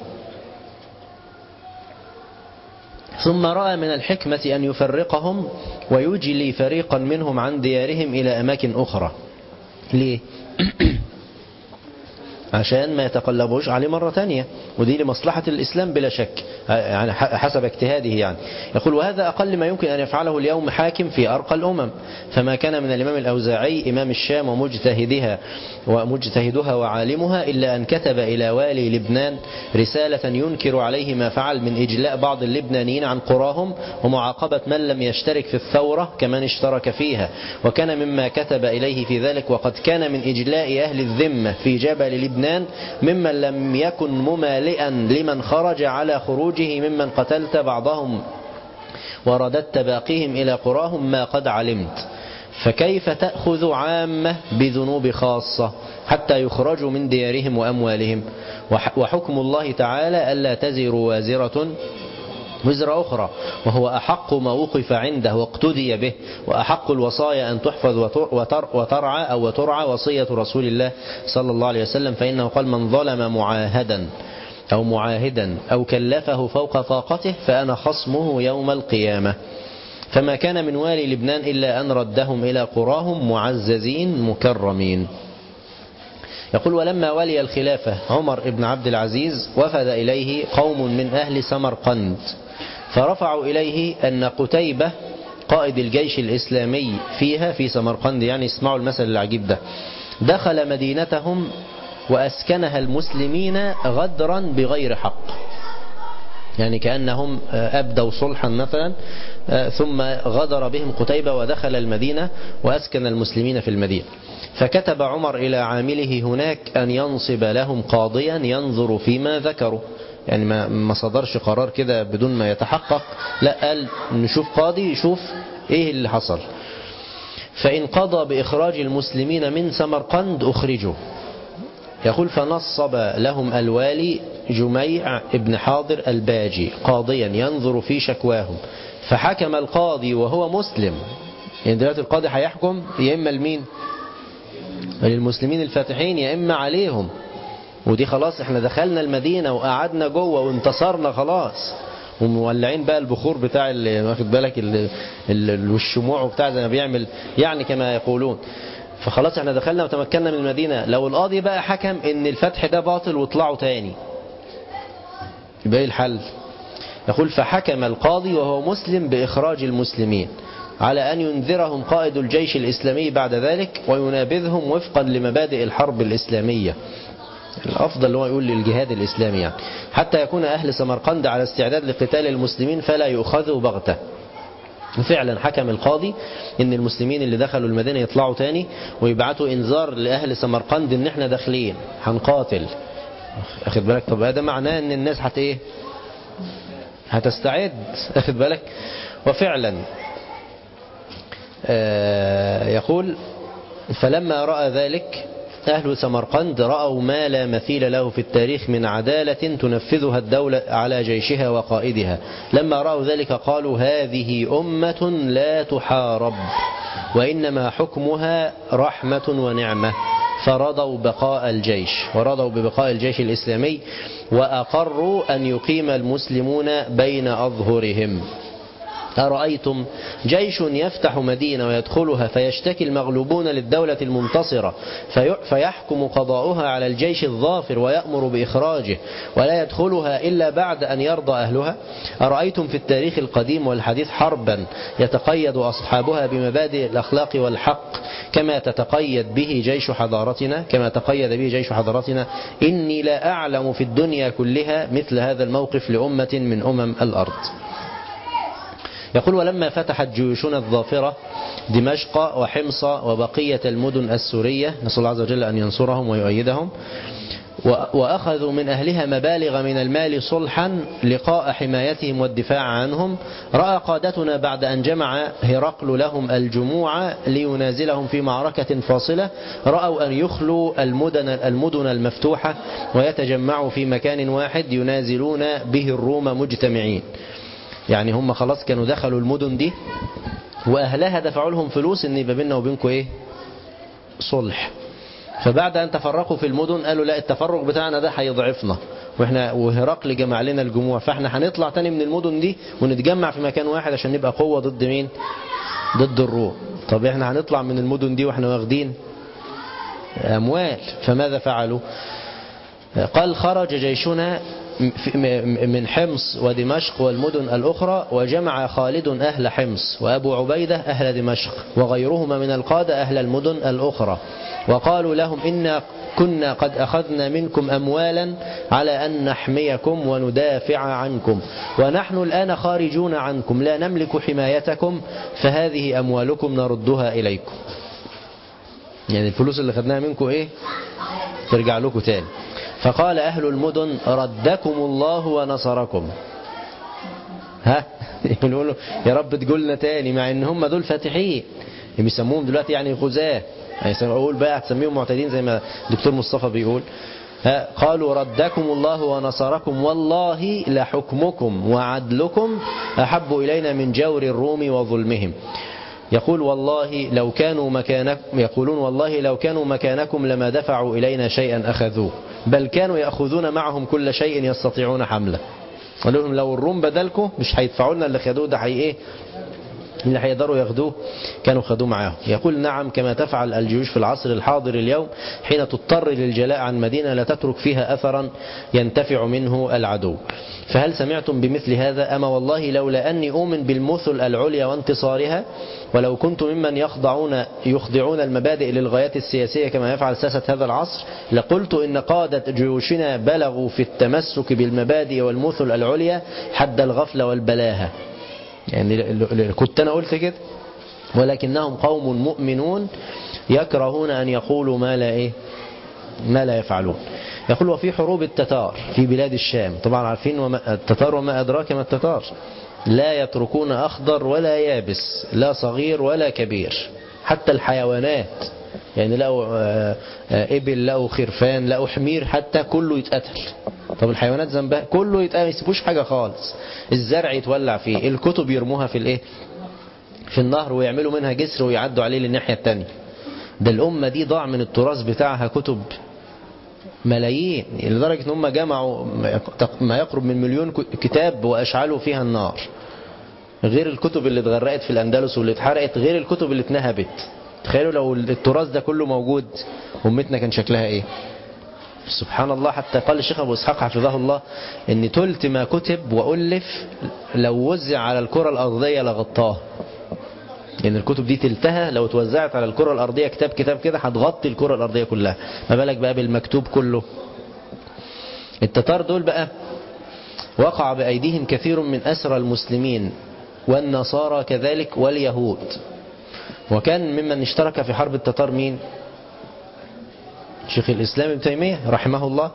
ثم رأى من الحكمة أن يفرقهم ويجلي فريقا منهم عن ديارهم إلى أماكن أخرى. ليه؟ عشان ما يتقلبوش عليه مرة تانية، ودي لمصلحة الإسلام بلا شك، يعني حسب اجتهاده يعني. يقول وهذا أقل ما يمكن أن يفعله اليوم حاكم في أرقى الأمم، فما كان من الإمام الأوزاعي إمام الشام ومجتهدها وعالمها إلا أن كتب إلى والي لبنان رسالة ينكر عليه ما فعل من إجلاء بعض اللبنانيين عن قراهم ومعاقبة من لم يشترك في الثورة كمن اشترك فيها. وكان مما كتب إليه في ذلك وقد كان من إجلاء أهل الذمة في جبل لبنان ممن لم يكن ممالئا لمن خرج على خروجه ممن قتلت بعضهم ورددت باقيهم إلى قراهم ما قد علمت، فكيف تأخذ عامة بذنوب خاصة حتى يخرجوا من ديارهم وأموالهم؟ وحكم الله تعالى ألا تزر وازرة وزر أخرى، وهو أحق ما وقف عنده واقتدي به، وأحق الوصايا أن تحفظ وترعى وترعى وصية رسول الله صلى الله عليه وسلم، فإنه قال من ظلم معاهدا أو معاهدا أو كلفه فوق طاقته فأنا خصمه يوم القيامة. فما كان من والي لبنان إلا أن ردهم إلى قراهم معززين مكرمين. يقول ولما ولي الخلافة عمر بن عبد العزيز وفد إليه قوم من أهل سمرقند فرفعوا إليه أن قتيبة قائد الجيش الإسلامي فيها في سمرقند، يعني اسمعوا المثل العجيب ده، دخل مدينتهم وأسكنها المسلمين غدرا بغير حق، يعني كأنهم أبدوا صلحا مثلا ثم غدر بهم قتيبة ودخل المدينة وأسكن المسلمين في المدينة. فكتب عمر إلى عامله هناك أن ينصب لهم قاضيا ينظر فيما ذكروا، يعني ما صدرش قرار كده بدون ما يتحقق، لا قال نشوف قاضي يشوف إيه اللي حصل. فإن قضى بإخراج المسلمين من سمرقند أخرجوا. يقول فنصب لهم الوالي جميع ابن حاضر الباجي قاضيا ينظر في شكواهم، فحكم القاضي وهو مسلم. يعني دلوقتي القاضي هيحكم يا إما لمين؟ للمسلمين الفاتحين يا إما عليهم، ودي خلاص احنا دخلنا المدينة وقعدنا جوه وانتصرنا خلاص، ومولعين بقى البخور بتاع اللي واخد بالك والشموع وبتاع زي ما بيعمل يعني كما يقولون، فخلاص احنا دخلنا وتمكنا من المدينة. لو القاضي بقى حكم ان الفتح ده باطل واطلعوا تاني يبقى ايه الحل؟ يقول فحكم القاضي وهو مسلم بإخراج المسلمين على أن ينذرهم قائد الجيش الإسلامي بعد ذلك وينابذهم وفقا لمبادئ الحرب الإسلامية. الأفضل اللي هو يقول للجهاد الإسلامي يعني، حتى يكون أهل سمرقند على استعداد لقتال المسلمين فلا يؤخذوا بغتة. وفعلا حكم القاضي ان المسلمين اللي دخلوا المدينة يطلعوا تاني ويبعتوا انذار لأهل سمرقند ان احنا داخلين هنقاتل. اخد بالك؟ طب هذا معناه ان الناس ايه هتستعد. اخد بالك؟ وفعلا يقول فلما رأى ذلك أهل سمرقند رأوا ما لا مثيل له في التاريخ من عدالة تنفذها الدولة على جيشها وقائدها. لما رأوا ذلك قالوا هذه أمة لا تحارب وإنما حكمها رحمة ونعمة، فرضوا بقاء الجيش ورضوا ببقاء الجيش الإسلامي وأقروا أن يقيم المسلمون بين أظهرهم. أرأيتم جيش يفتح مدينة ويدخلها فيشتكي المغلوبون للدولة المنتصرة فيحكم قضاؤها على الجيش الظافر ويأمر بإخراجه ولا يدخلها إلا بعد أن يرضى أهلها؟ أرأيتم في التاريخ القديم والحديث حربا يتقيد أصحابها بمبادئ الأخلاق والحق كما تتقيد به جيش حضارتنا إني لا أعلم في الدنيا كلها مثل هذا الموقف لأمة من أمم الأرض. يقول ولما فتحت جيوشنا الظافرة دمشق وحمص وبقية المدن السورية، نسأل الله عز وجل أن ينصرهم ويؤيدهم، وأخذوا من أهلها مبالغ من المال صلحا لقاء حمايتهم والدفاع عنهم، رأى قادتنا بعد أن جمع هرقل لهم الجموع لينازلهم في معركة فاصلة، رأوا أن يخلوا المدن المفتوحة ويتجمعوا في مكان واحد ينازلون به الروم مجتمعين. يعني هم خلاص كانوا دخلوا المدن دي وأهلها دفعوا لهم فلوس إن يبقى بيننا وبينكم إيه؟ صلح. فبعد أن تفرقوا في المدن قالوا لا التفرق بتاعنا ده هيضعفنا وهرقل جمع لنا الجموع، فاحنا هنطلع تاني من المدن دي ونتجمع في مكان واحد عشان نبقى قوة ضد مين؟ ضد الروم. طب احنا هنطلع من المدن دي واحنا واخدين أموال، فماذا فعلوا؟ قال خرج جيشنا من حمص ودمشق والمدن الأخرى وجمع خالد أهل حمص وأبو عبيدة أهل دمشق وغيرهما من القادة أهل المدن الأخرى، وقالوا لهم إنا كنا قد أخذنا منكم أموالا على أن نحميكم وندافع عنكم، ونحن الآن خارجون عنكم لا نملك حمايتكم، فهذه أموالكم نردها إليكم. يعني الفلوس اللي خدناها منكم إيه؟ ترجع لكم تاني. فقال أهل المدن ردكم الله ونصركم. يقولوا يا رب تقولنا تاني، مع ان هم دول فاتحين بيسموهم دلوقتي يعني غزاة، اقول بقى هتسميهم معتدين زي ما الدكتور مصطفى بيقول. قالوا ردكم الله ونصركم والله لحكمكم وعدلكم أحب إلينا من جور الروم وظلمهم. يقولون والله لو كانوا مكانكم لما دفعوا إلينا شيئا أخذوه، بل كانوا يأخذون معهم كل شيء يستطيعون حمله. قال لهم لو الروم بدلكم مش هيدفعوا لنا اللي خدوه ده، ايه اللي هيقدروا ياخدوه كانوا خدوه معاهم. يقول نعم، كما تفعل الجيوش في العصر الحاضر اليوم حين تضطر للجلاء عن مدينة لا تترك فيها أثرا ينتفع منه العدو. فهل سمعتم بمثل هذا؟ أما والله لولا أني أؤمن بالمثل العليا وانتصارها، ولو كنت ممن يخضعون المبادئ للغايات السياسية كما يفعل ساسة هذا العصر، لقلت إن قادة جيوشنا بلغوا في التمسك بالمبادئ والمثل العليا حد الغفلة والبلاهة. يعني كنت أنا قلت كده، ولكنهم قوم مؤمنون يكرهون أن يقولوا ما لا يفعلون. يقول وفي حروب التتار في بلاد الشام، طبعا عارفين التتار وما أدراك ما التتار، لا يتركون أخضر ولا يابس، لا صغير ولا كبير، حتى الحيوانات، يعني لقوا إبل، لقوا خرفان، لقوا حمير، حتى كله يتقتل. طب الحيوانات ذنبها كله يتقتل، ما يسيبوش حاجة خالص. الزرع يتولع فيه، الكتب يرموها في النهر ويعملوا منها جسر ويعدوا عليه للناحية التانية. ده الأمة دي ضاع من التراث بتاعها كتب ملايين، لدرجة ان هم جمعوا ما يقرب من 1,000,000 كتاب وأشعلوا فيها النار، غير الكتب اللي اتغرقت في الأندلس واللي اتحرقت، غير الكتب اللي اتنهبت. تخيلوا لو التراث ده كله موجود أمتنا كان شكلها ايه. سبحان الله. حتى قال الشيخ أبو إسحاق حفظه الله ان تلت ما كتب وألف لو وزع على الكرة الأرضية لغطاه. يعني الكتب دي تلتها لو توزعت على الكرة الأرضية كتاب كده هتغطي الكرة الأرضية كلها، ما بالك بقى بالمكتوب كله. التتار دول بقى وقع بأيديهم كثير من أسرى المسلمين والنصارى كذلك واليهود. وكان ممن اشترك في حرب التتار مين؟ شيخ الإسلام ابن تيمية رحمه الله.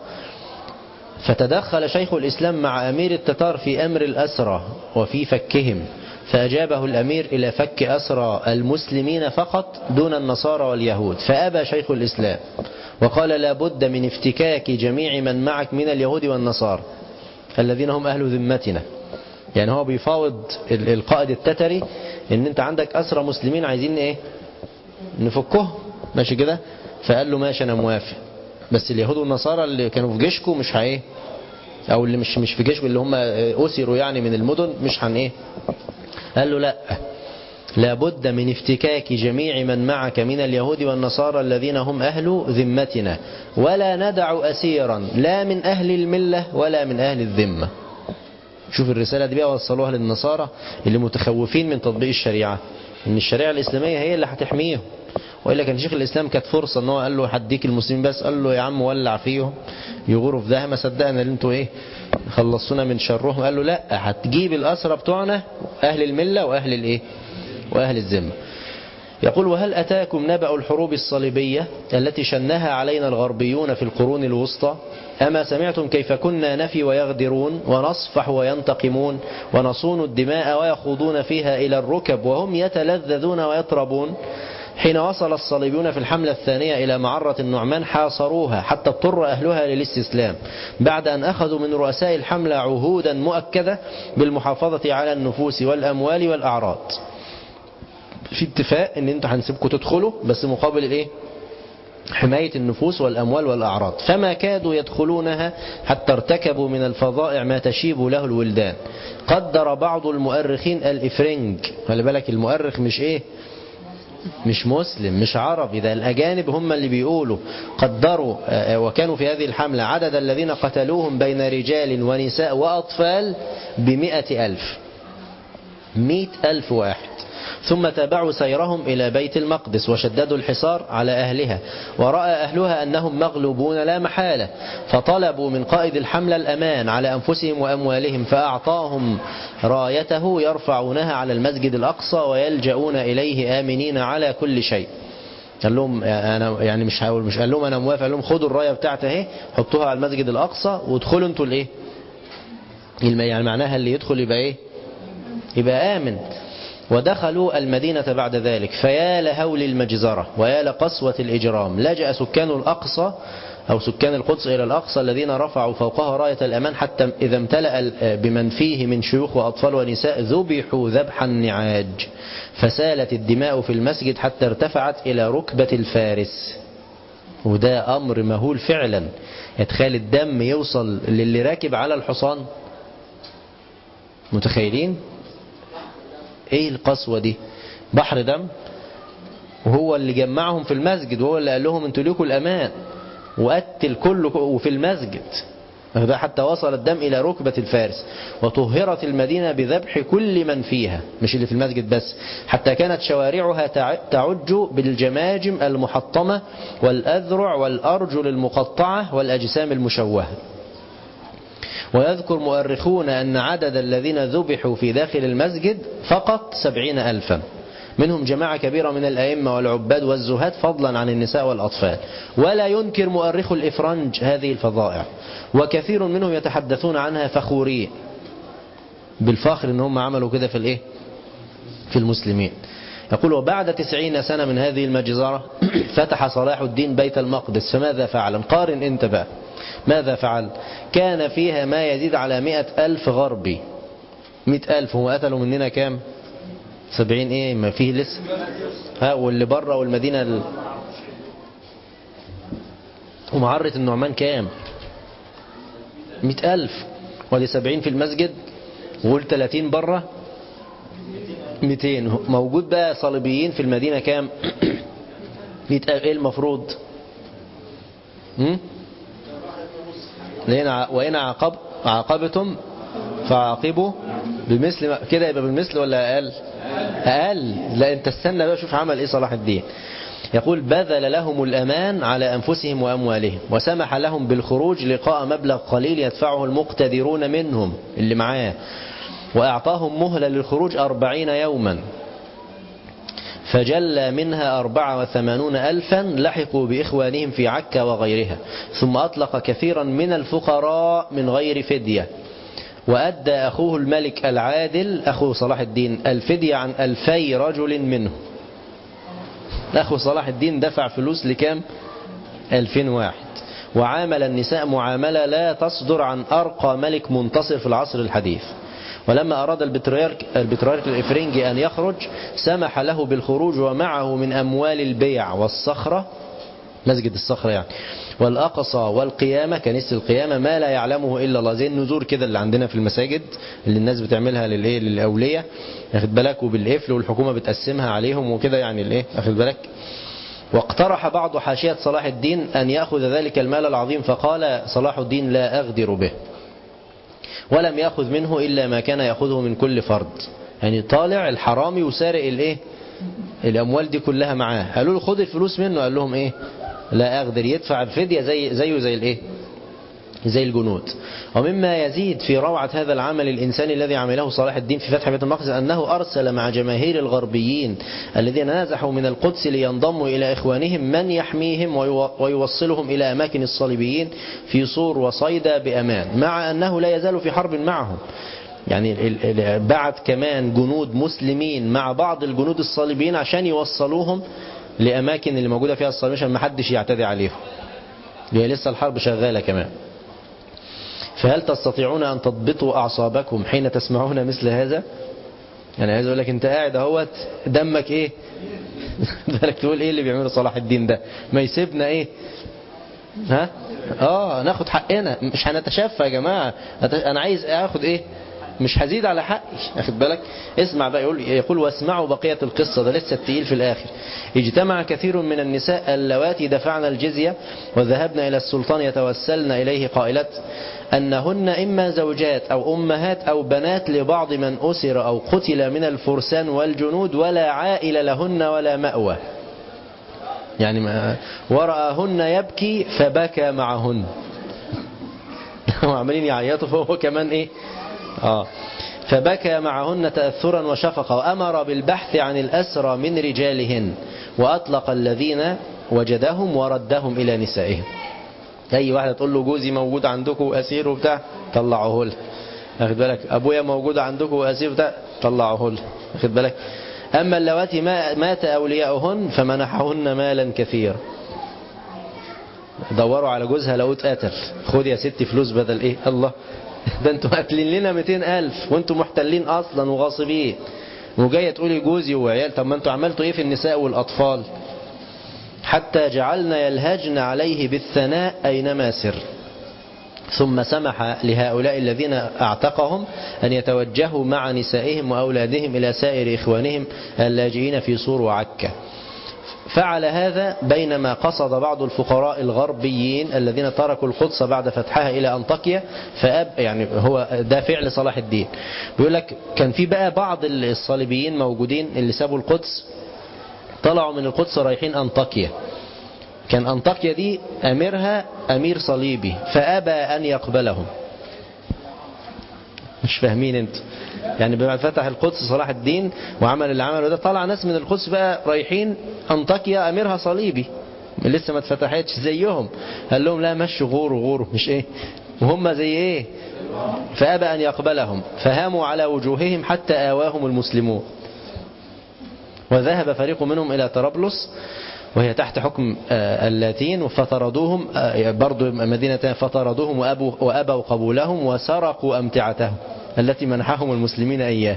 فتدخل شيخ الإسلام مع أمير التتار في أمر الأسرى وفي فكهم، فأجابه الأمير إلى فك أسرى المسلمين فقط دون النصارى واليهود، فأبى شيخ الإسلام وقال لا بد من افتكاك جميع من معك من اليهود والنصارى الذين هم أهل ذمتنا. يعني هو بيفاوض القائد التتري ان انت عندك أسرى مسلمين عايزين نفكهم، ماشي كده؟ فقال له ماشي انا موافق، بس اليهود والنصارى اللي كانوا في جيشكم مش او اللي مش في جيشكم اللي هم أسروا يعني من المدن مش قال له لا بد من افتكاك جميع من معك من اليهود والنصارى الذين هم أهل ذمتنا، ولا ندع أسيرا لا من أهل الملة ولا من أهل الذمة. شوف الرسالة دي بقى وصلوها للنصارى اللي متخوفين من تطبيق الشريعة، ان الشريعة الإسلامية هي اللي هتحميهم. وإلا كان شيخ الإسلام كانت فرصة ان هو قال له هديك المسلمين بس، قال له يا عم ولع فيهم يغوروا في ده، ما صدقنا اللي انتوا خلصونا من شرهم. قال له لا، هتجيب الأسرى بتوعنا أهل الملة وأهل الذمة. يقول وهل أتاكم نبأ الحروب الصليبية التي شنها علينا الغربيون في القرون الوسطى؟ أما سمعتم كيف كنا نفي ويغدرون ونصفح وينتقمون ونصون الدماء ويخوضون فيها إلى الركب وهم يتلذذون ويطربون؟ حين وصل الصليبيون في الحملة الثانية إلى معرة النعمان حاصروها حتى اضطر أهلها للاستسلام بعد أن أخذوا من رؤساء الحملة عهودا مؤكدة بالمحافظة على النفوس والأموال والأعراض. في اتفاق ان انتوا هنسيبكم تدخلوا بس مقابل حماية النفوس والأموال والأعراض، فما كادوا يدخلونها حتى ارتكبوا من الفظائع ما تشيب له الولدان. قدر بعض المؤرخين الإفرنج، خلي بالك المؤرخ مش مسلم مش عربي، ده الأجانب هم اللي بيقولوا، قدروا وكانوا في هذه الحملة عدد الذين قتلوهم بين رجال ونساء وأطفال 100,000 100,000 واحد. ثم تابعوا سيرهم إلى بيت المقدس وشددوا الحصار على أهلها، ورأى أهلها أنهم مغلوبون لا محالة، فطلبوا من قائد الحملة الأمان على أنفسهم وأموالهم، فأعطاهم رايته يرفعونها على المسجد الأقصى ويلجؤون إليه آمنين على كل شيء. قال لهم أنا يعني مش قال لهم أنا موافق، قال لهم خدوا الراية بتاعتها حطوها على المسجد الأقصى وادخلوا انتوا يعني معناها اللي يدخل يبقى آمن. ودخلوا المدينة بعد ذلك، فيا لهول المجزرة ويا لقسوة الإجرام. لجأ سكان الأقصى أو سكان القدس إلى الأقصى الذين رفعوا فوقها راية الأمان، حتى إذا امتلأ بمن فيه من شيوخ وأطفال ونساء ذبحوا ذبح النعاج، فسالت الدماء في المسجد حتى ارتفعت إلى ركبة الفارس. وده أمر مهول فعلا. يتخيل الدم يوصل للي راكب على الحصان؟ متخيلين ايه القسوة دي؟ بحر دم. وهو اللي جمعهم في المسجد، وهو اللي قال لهم انتوا ليكوا الأمان، وقتل كله وفي المسجد. حتى وصل الدم إلى ركبة الفارس. وطهرت المدينة بذبح كل من فيها، مش اللي في المسجد بس، حتى كانت شوارعها تعج بالجماجم المحطمة والأذرع والأرجل المقطعة والأجسام المشوهة. ويذكر مؤرخون أن عدد الذين ذبحوا في داخل المسجد فقط 70,000، منهم جماعة كبيرة من الأئمة والعباد والزهاد، فضلا عن النساء والأطفال. ولا ينكر مؤرخ الإفرنج هذه الفظائع، وكثير منهم يتحدثون عنها فخورين بالفخر ان هم عملوا كده في المسلمين. يقول: وبعد 90 سنة من هذه المجزرة فتح صلاح الدين بيت المقدس، فماذا فعل؟ قارن انت بقى ماذا فعل. كان فيها ما يزيد على 100,000 غربي. 100,000، هو قتلوا مننا كام؟ 70 ايه ما فيه لسه. واللي بره والمدينة ومعرة النعمان كام؟ 100,000. ودي 70 في المسجد، وقول 30 بره، 200. موجود بقى صليبيين في المدينة كام؟ 100,000. ايه المفروض؟ وإن عاقبتم فعاقبوا بمثل كده. يبقى بالمثل ولا أقل؟ أقل. لا انت استنى بقى شوف عمل ايه صلاح الدين. يقول: بذل لهم الأمان على أنفسهم وأموالهم، وسمح لهم بالخروج لقاء مبلغ قليل يدفعه المقتدرون منهم اللي معاه، وأعطاهم مهلة للخروج 40 يوما، فجلى منها 84,000 لحقوا بإخوانهم في عكا وغيرها. ثم أطلق كثيرا من الفقراء من غير فدية. وأدى أخوه الملك العادل أخو صلاح الدين الفدية عن 2000 رجل منه. أخو صلاح الدين دفع فلوس لكام؟ 2000 واحد. وعامل النساء معاملة لا تصدر عن أرقى ملك منتصر في العصر الحديث. ولما أراد البطريرك الإفرنجي أن يخرج سمح له بالخروج، ومعه من أموال البيع والصخرة، مسجد الصخرة يعني، والأقصى والقيامة، كنيسة القيامة، ما لا يعلمه إلا الله، زي النذور كده اللي عندنا في المساجد اللي الناس بتعملها للأولية، أخذ بالك، وبالقفل، والحكومة بتقسمها عليهم وكده يعني أخذ بالك. واقترح بعض حاشية صلاح الدين أن يأخذ ذلك المال العظيم، فقال صلاح الدين: لا أغدر به. ولم يأخذ منه إلا ما كان يأخذه من كل فرد. يعني طالع الحرامي وسارق الأموال دي كلها معاه. قالوا له: خذ الفلوس منه. قال لهم لا أغدر. يدفع الفدية زي الجنود. ومما يزيد في روعة هذا العمل الإنساني الذي عمله صلاح الدين في فتح بيت المقدس أنه أرسل مع جماهير الغربيين الذين نازحوا من القدس لينضموا إلى إخوانهم من يحميهم ويوصلهم إلى أماكن الصليبيين في صور وصيدا بأمان، مع أنه لا يزال في حرب معهم. يعني بعت كمان جنود مسلمين مع بعض الجنود الصليبيين عشان يوصلوهم لأماكن اللي موجودة فيها الصليبيين عشان ما حدش يعتدي عليهم، هي لسه الحرب شغالة كمان. فهل تستطيعون أن تضبطوا أعصابكم حين تسمعون مثل هذا؟ يعني عايز أقول لك أنت قاعد اهوت دمك بالك تقول اللي بيعمله صلاح الدين ده؟ ما يسيبنا ناخد حقنا، مش هنتشفى يا جماعة. أنا عايز أخد مش هزيد على حقي، أخد بالك. اسمع بقى، يقول: واسمعوا بقية القصة، ده لسه التقيل في الآخر. اجتمع كثير من النساء اللواتي دفعن الجزية وذهبن إلى السلطان يتوسلن إليه قائلات أنهن إما زوجات أو أمهات أو بنات لبعض من أسر أو قتل من الفرسان والجنود، ولا عائل لهن ولا مأوى. يعني ورآهن يبكي فبكى معهن. وعمالين يعيطوا فهو كمان فبكى معهن تأثرا وشفقا، وأمر بالبحث عن الأسرى من رجالهن، وأطلق الذين وجدهم وردهم إلى نسائهم. أي واحدة تقول له: جوزي موجود عندكم أسير وبتاع، طلعوه له، أخذ بالك. أبويا موجود عندكم أسير وبتاع، طلعوه له، أخذ بالك. أما اللواتي مات أولياؤهن فمنحهن مالا كثيرا. دوروا على جوزها لو اتقتل، خد يا ستي فلوس بدل الله، ده انتوا قاتلين لنا 200,000 وانتوا محتلين أصلا وغاصبين، وجاية تقولي جوزي وعيال. طب ما انتوا عملتوا في النساء والأطفال؟ حتى جعلن يلهجن عليه بالثناء أينما سر. ثم سمح لهؤلاء الذين اعتقهم أن يتوجهوا مع نسائهم وأولادهم إلى سائر إخوانهم اللاجئين في صور وعكا. فعل هذا بينما قصد بعض الفقراء الغربيين الذين تركوا القدس بعد فتحها إلى أنطاكيا يعني هو ده فعل صلاح الدين. بيقول لك كان في بقى بعض الصليبيين موجودين اللي سابوا القدس، طلعوا من القدس رايحين أنطاكيا. كان أنطاكيا دي أميرها أمير صليبي فأبى أن يقبلهم. مش فاهمين انت؟ يعني بما فتح القدس صلاح الدين وعمل اللي عمله ده، طلع ناس من القدس بقى رايحين أنطاكيا أميرها صليبي لسه ما اتفتحتش زيهم، قال لهم لا مشوا غوروا مش ايه، وهم زي ايه، فأبى أن يقبلهم فهاموا على وجوههم حتى آواهم المسلمون. وذهب فريق منهم إلى طرابلس وهي تحت حكم اللاتين فطردوهم، برضو مدينة فطردوهم وأبوا قبولهم وسرقوا أمتعتهم التي منحهم المسلمين إياه.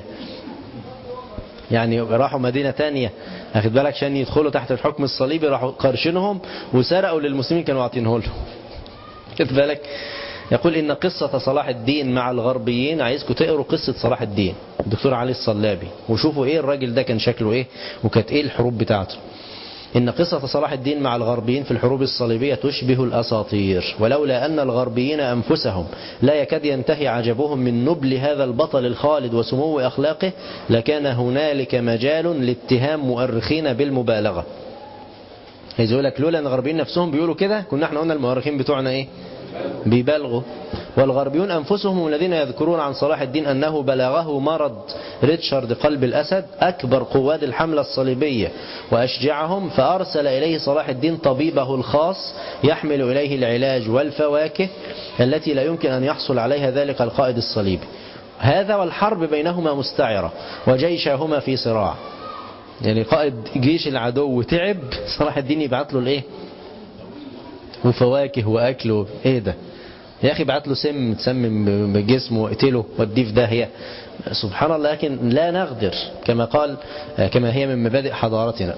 يعني راحوا مدينة تانية أخذ بالك عشان يدخلوا تحت الحكم الصليبي، راحوا قرشنهم وسرقوا للمسلمين كانوا عاطينه لهم. أخذ بالك. يقول إن قصة صلاح الدين مع الغربيين، عايزكم تقروا قصة صلاح الدين الدكتور علي الصلابي وشوفوا إيه الراجل ده كان شكله إيه وكانت إيه الحروب بتاعته. إن قصة صلاح الدين مع الغربيين في الحروب الصليبية تشبه الأساطير، ولولا أن الغربيين أنفسهم لا يكاد ينتهي عجبهم من نبل هذا البطل الخالد وسمو أخلاقه لكان هنالك مجال لاتهام مؤرخين بالمبالغة. يقول لك لولا أن الغربيين نفسهم بيقولوا كده كنا احنا قلنا المؤرخين بتوعنا إيه بيبالغوا. والغربيون أنفسهم الذين يذكرون عن صلاح الدين أنه بلغه مرض ريتشارد قلب الأسد أكبر قواد الحملة الصليبية وأشجعهم، فأرسل إليه صلاح الدين طبيبه الخاص يحمل إليه العلاج والفواكه التي لا يمكن أن يحصل عليها ذلك القائد الصليبي. هذا والحرب بينهما مستعرة وجيشهما في صراع. يعني قائد جيش العدو تعب، صلاح الدين يبعت له الإيه وفواكه وأكله. إيه ده يا أخي، بعت له سم تسمم بجسمه واقتله وديه في داهية. سبحان الله. لكن لا نغدر كما هي من مبادئ حضارتنا.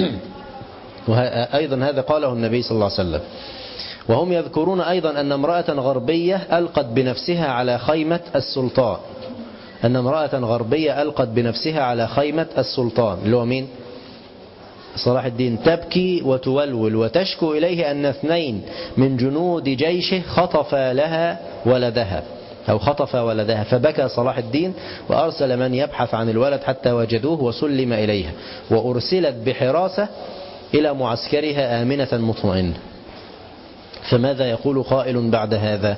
وأيضا هذا قاله النبي صلى الله عليه وسلم. وهم يذكرون أيضا أن امرأة غربية ألقت بنفسها على خيمة السلطان. أن امرأة غربية ألقت بنفسها على خيمة السلطان اللي هو مين؟ صلاح الدين، تبكي وتولول وتشكو إليه أن 2 من جنود جيشه خطفا لها ولدها أو خطف ولدها، فبكى صلاح الدين وأرسل من يبحث عن الولد حتى وجدوه وسلم إليها وأرسلت بحراسة إلى معسكرها آمنة مطمئنة. فماذا يقول قائل بعد هذا؟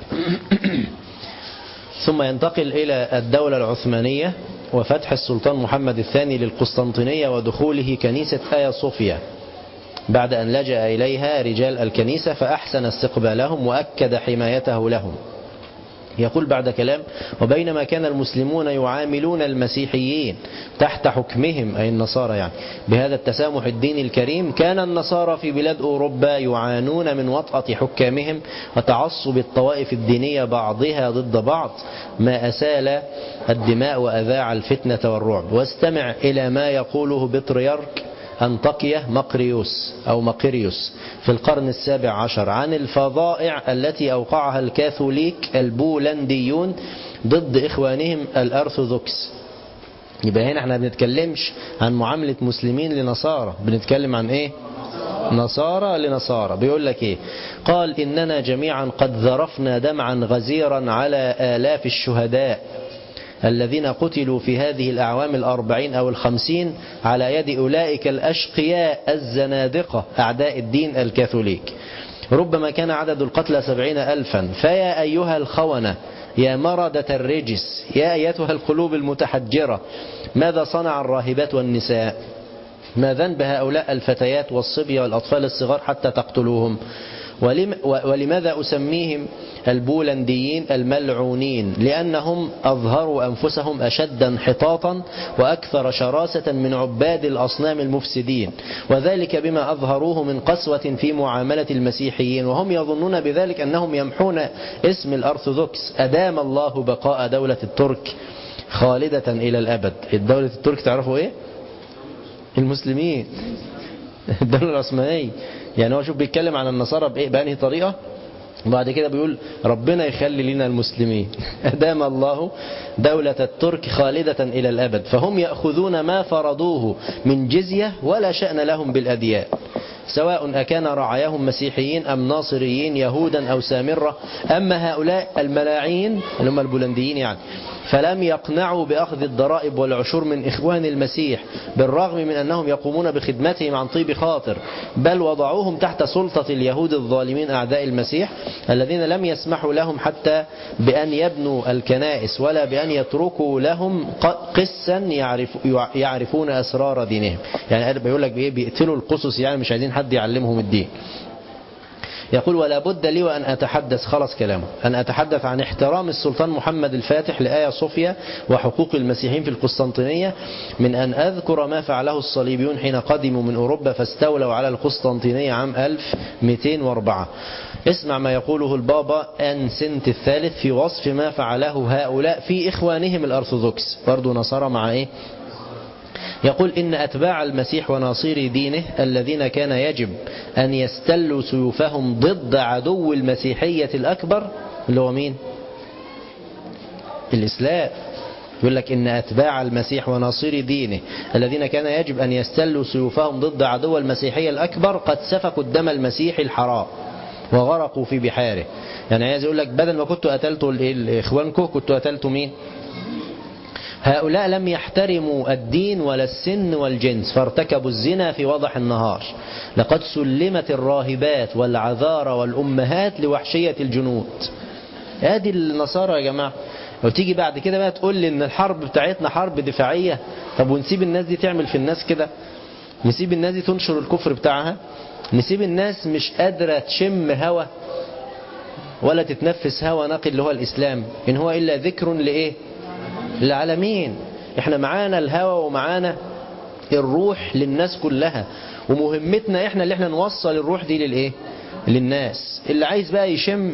ثم ينتقل إلى الدولة العثمانية وفتح السلطان محمد الثاني للقسطنطينية ودخوله كنيسة آيا صوفيا بعد أن لجأ إليها رجال الكنيسة فأحسن استقبالهم وأكد حمايته لهم. يقول بعد كلام: وبينما كان المسلمون يعاملون المسيحيين تحت حكمهم أي النصارى يعني بهذا التسامح الديني الكريم، كان النصارى في بلاد أوروبا يعانون من وطأة حكامهم وتعصب الطوائف الدينية بعضها ضد بعض ما أسال الدماء وأذاع الفتنة والرعب. واستمع إلى ما يقوله بطريرك أنطاكية مقريوس أو مقريوس في القرن 17 عن الفظائع التي أوقعها الكاثوليك البولنديون ضد إخوانهم الأرثوذكس. يبقى هنا احنا بنتكلمش عن معاملة مسلمين لنصارى، بنتكلم عن ايه؟ نصارى لنصارى. بيقول لك ايه؟ قال: إننا جميعا قد ذرفنا دمعا غزيرا على آلاف الشهداء الذين قتلوا في هذه الأعوام 40 أو 50 على يد أولئك الأشقياء الزنادقة أعداء الدين الكاثوليك. ربما كان عدد القتلى 70,000. فيا أيها الخونة، يا مردة الرجس، يا أيتها القلوب المتحجرة، ماذا صنع الراهبات والنساء؟ ما ذنب هؤلاء الفتيات والصبية والأطفال الصغار حتى تقتلوهم؟ ولماذا أسميهم البولنديين الملعونين؟ لأنهم أظهروا أنفسهم أشد انحطاطا وأكثر شراسة من عباد الأصنام المفسدين، وذلك بما أظهروه من قسوة في معاملة المسيحيين، وهم يظنون بذلك أنهم يمحون اسم الأرثوذكس. أدام الله بقاء دولة الترك خالدة إلى الأبد. الدولة الترك تعرفوا إيه؟ المسلمين. الدولة العثمانية. يعني هو شوف بيتكلم عن النصارى بأنهي طريقة، وبعد كده بيقول ربنا يخلي لنا المسلمين. أدام الله دولة الترك خالدة إلى الأبد، فهم يأخذون ما فرضوه من جزية ولا شأن لهم بالأديان، سواء أكان رعاياهم مسيحيين أم ناصريين، يهودا أو سامرة. أما هؤلاء الملاعين اللي هم البولنديين يعني، فلم يقنعوا بأخذ الضرائب والعشور من إخوان المسيح، بالرغم من أنهم يقومون بخدمتهم عن طيب خاطر، بل وضعوهم تحت سلطة اليهود الظالمين أعداء المسيح، الذين لم يسمحوا لهم حتى بأن يبنوا الكنائس، ولا بأن يتركوا لهم قسا يعرفون أسرار دينهم. يعني بيقول لك بيقتلوا القسس، يعني مش عايزين حد يعلمهم الدين. يقول ولا بد لي وأن أتحدث، خلص كلامه، أن أتحدث عن احترام السلطان محمد الفاتح لآيا صوفيا وحقوق المسيحيين في القسطنطينية، من أن أذكر ما فعله الصليبيون حين قدموا من أوروبا فاستولوا على القسطنطينية عام 1204. اسمع ما يقوله البابا أنسنت الثالث في وصف ما فعله هؤلاء في إخوانهم الأرثوذكس، برضو نصارى مع إيه؟ يقول إن أتباع المسيح وناصري دينه الذين كان يجب أن يستلوا سيوفهم ضد عدو المسيحية الأكبر، اللي هو مين؟ الإسلام. يقول لك إن أتباع المسيح وناصري دينه الذين كان يجب أن يستلوا سيوفهم ضد عدو المسيحية الأكبر قد سفكوا الدم المسيحي الحرام وغرقوا في بحاره. يعني عايز يقول لك بدل ما كنتوا قتلتوا إخوانكم كنتوا قتلتوا مين؟ هؤلاء لم يحترموا الدين ولا السن والجنس، فارتكبوا الزنا في وضح النهار. لقد سلمت الراهبات والعذارى والأمهات لوحشية الجنود. هذه النصارى يا جماعة. وتيجي بعد كده بقى تقول لي ان الحرب بتاعتنا حرب دفاعية. طب ونسيب الناس دي تعمل في الناس كده؟ نسيب الناس دي تنشر الكفر بتاعها؟ نسيب الناس مش قادرة تشم هوا ولا تتنفس هوا نقي اللي هو الإسلام، إن هو إلا ذكر لإيه؟ للعالمين. احنا معانا الهوى ومعانا الروح للناس كلها، ومهمتنا احنا اللي احنا نوصل الروح دي للايه؟ للناس. اللي عايز بقى يشم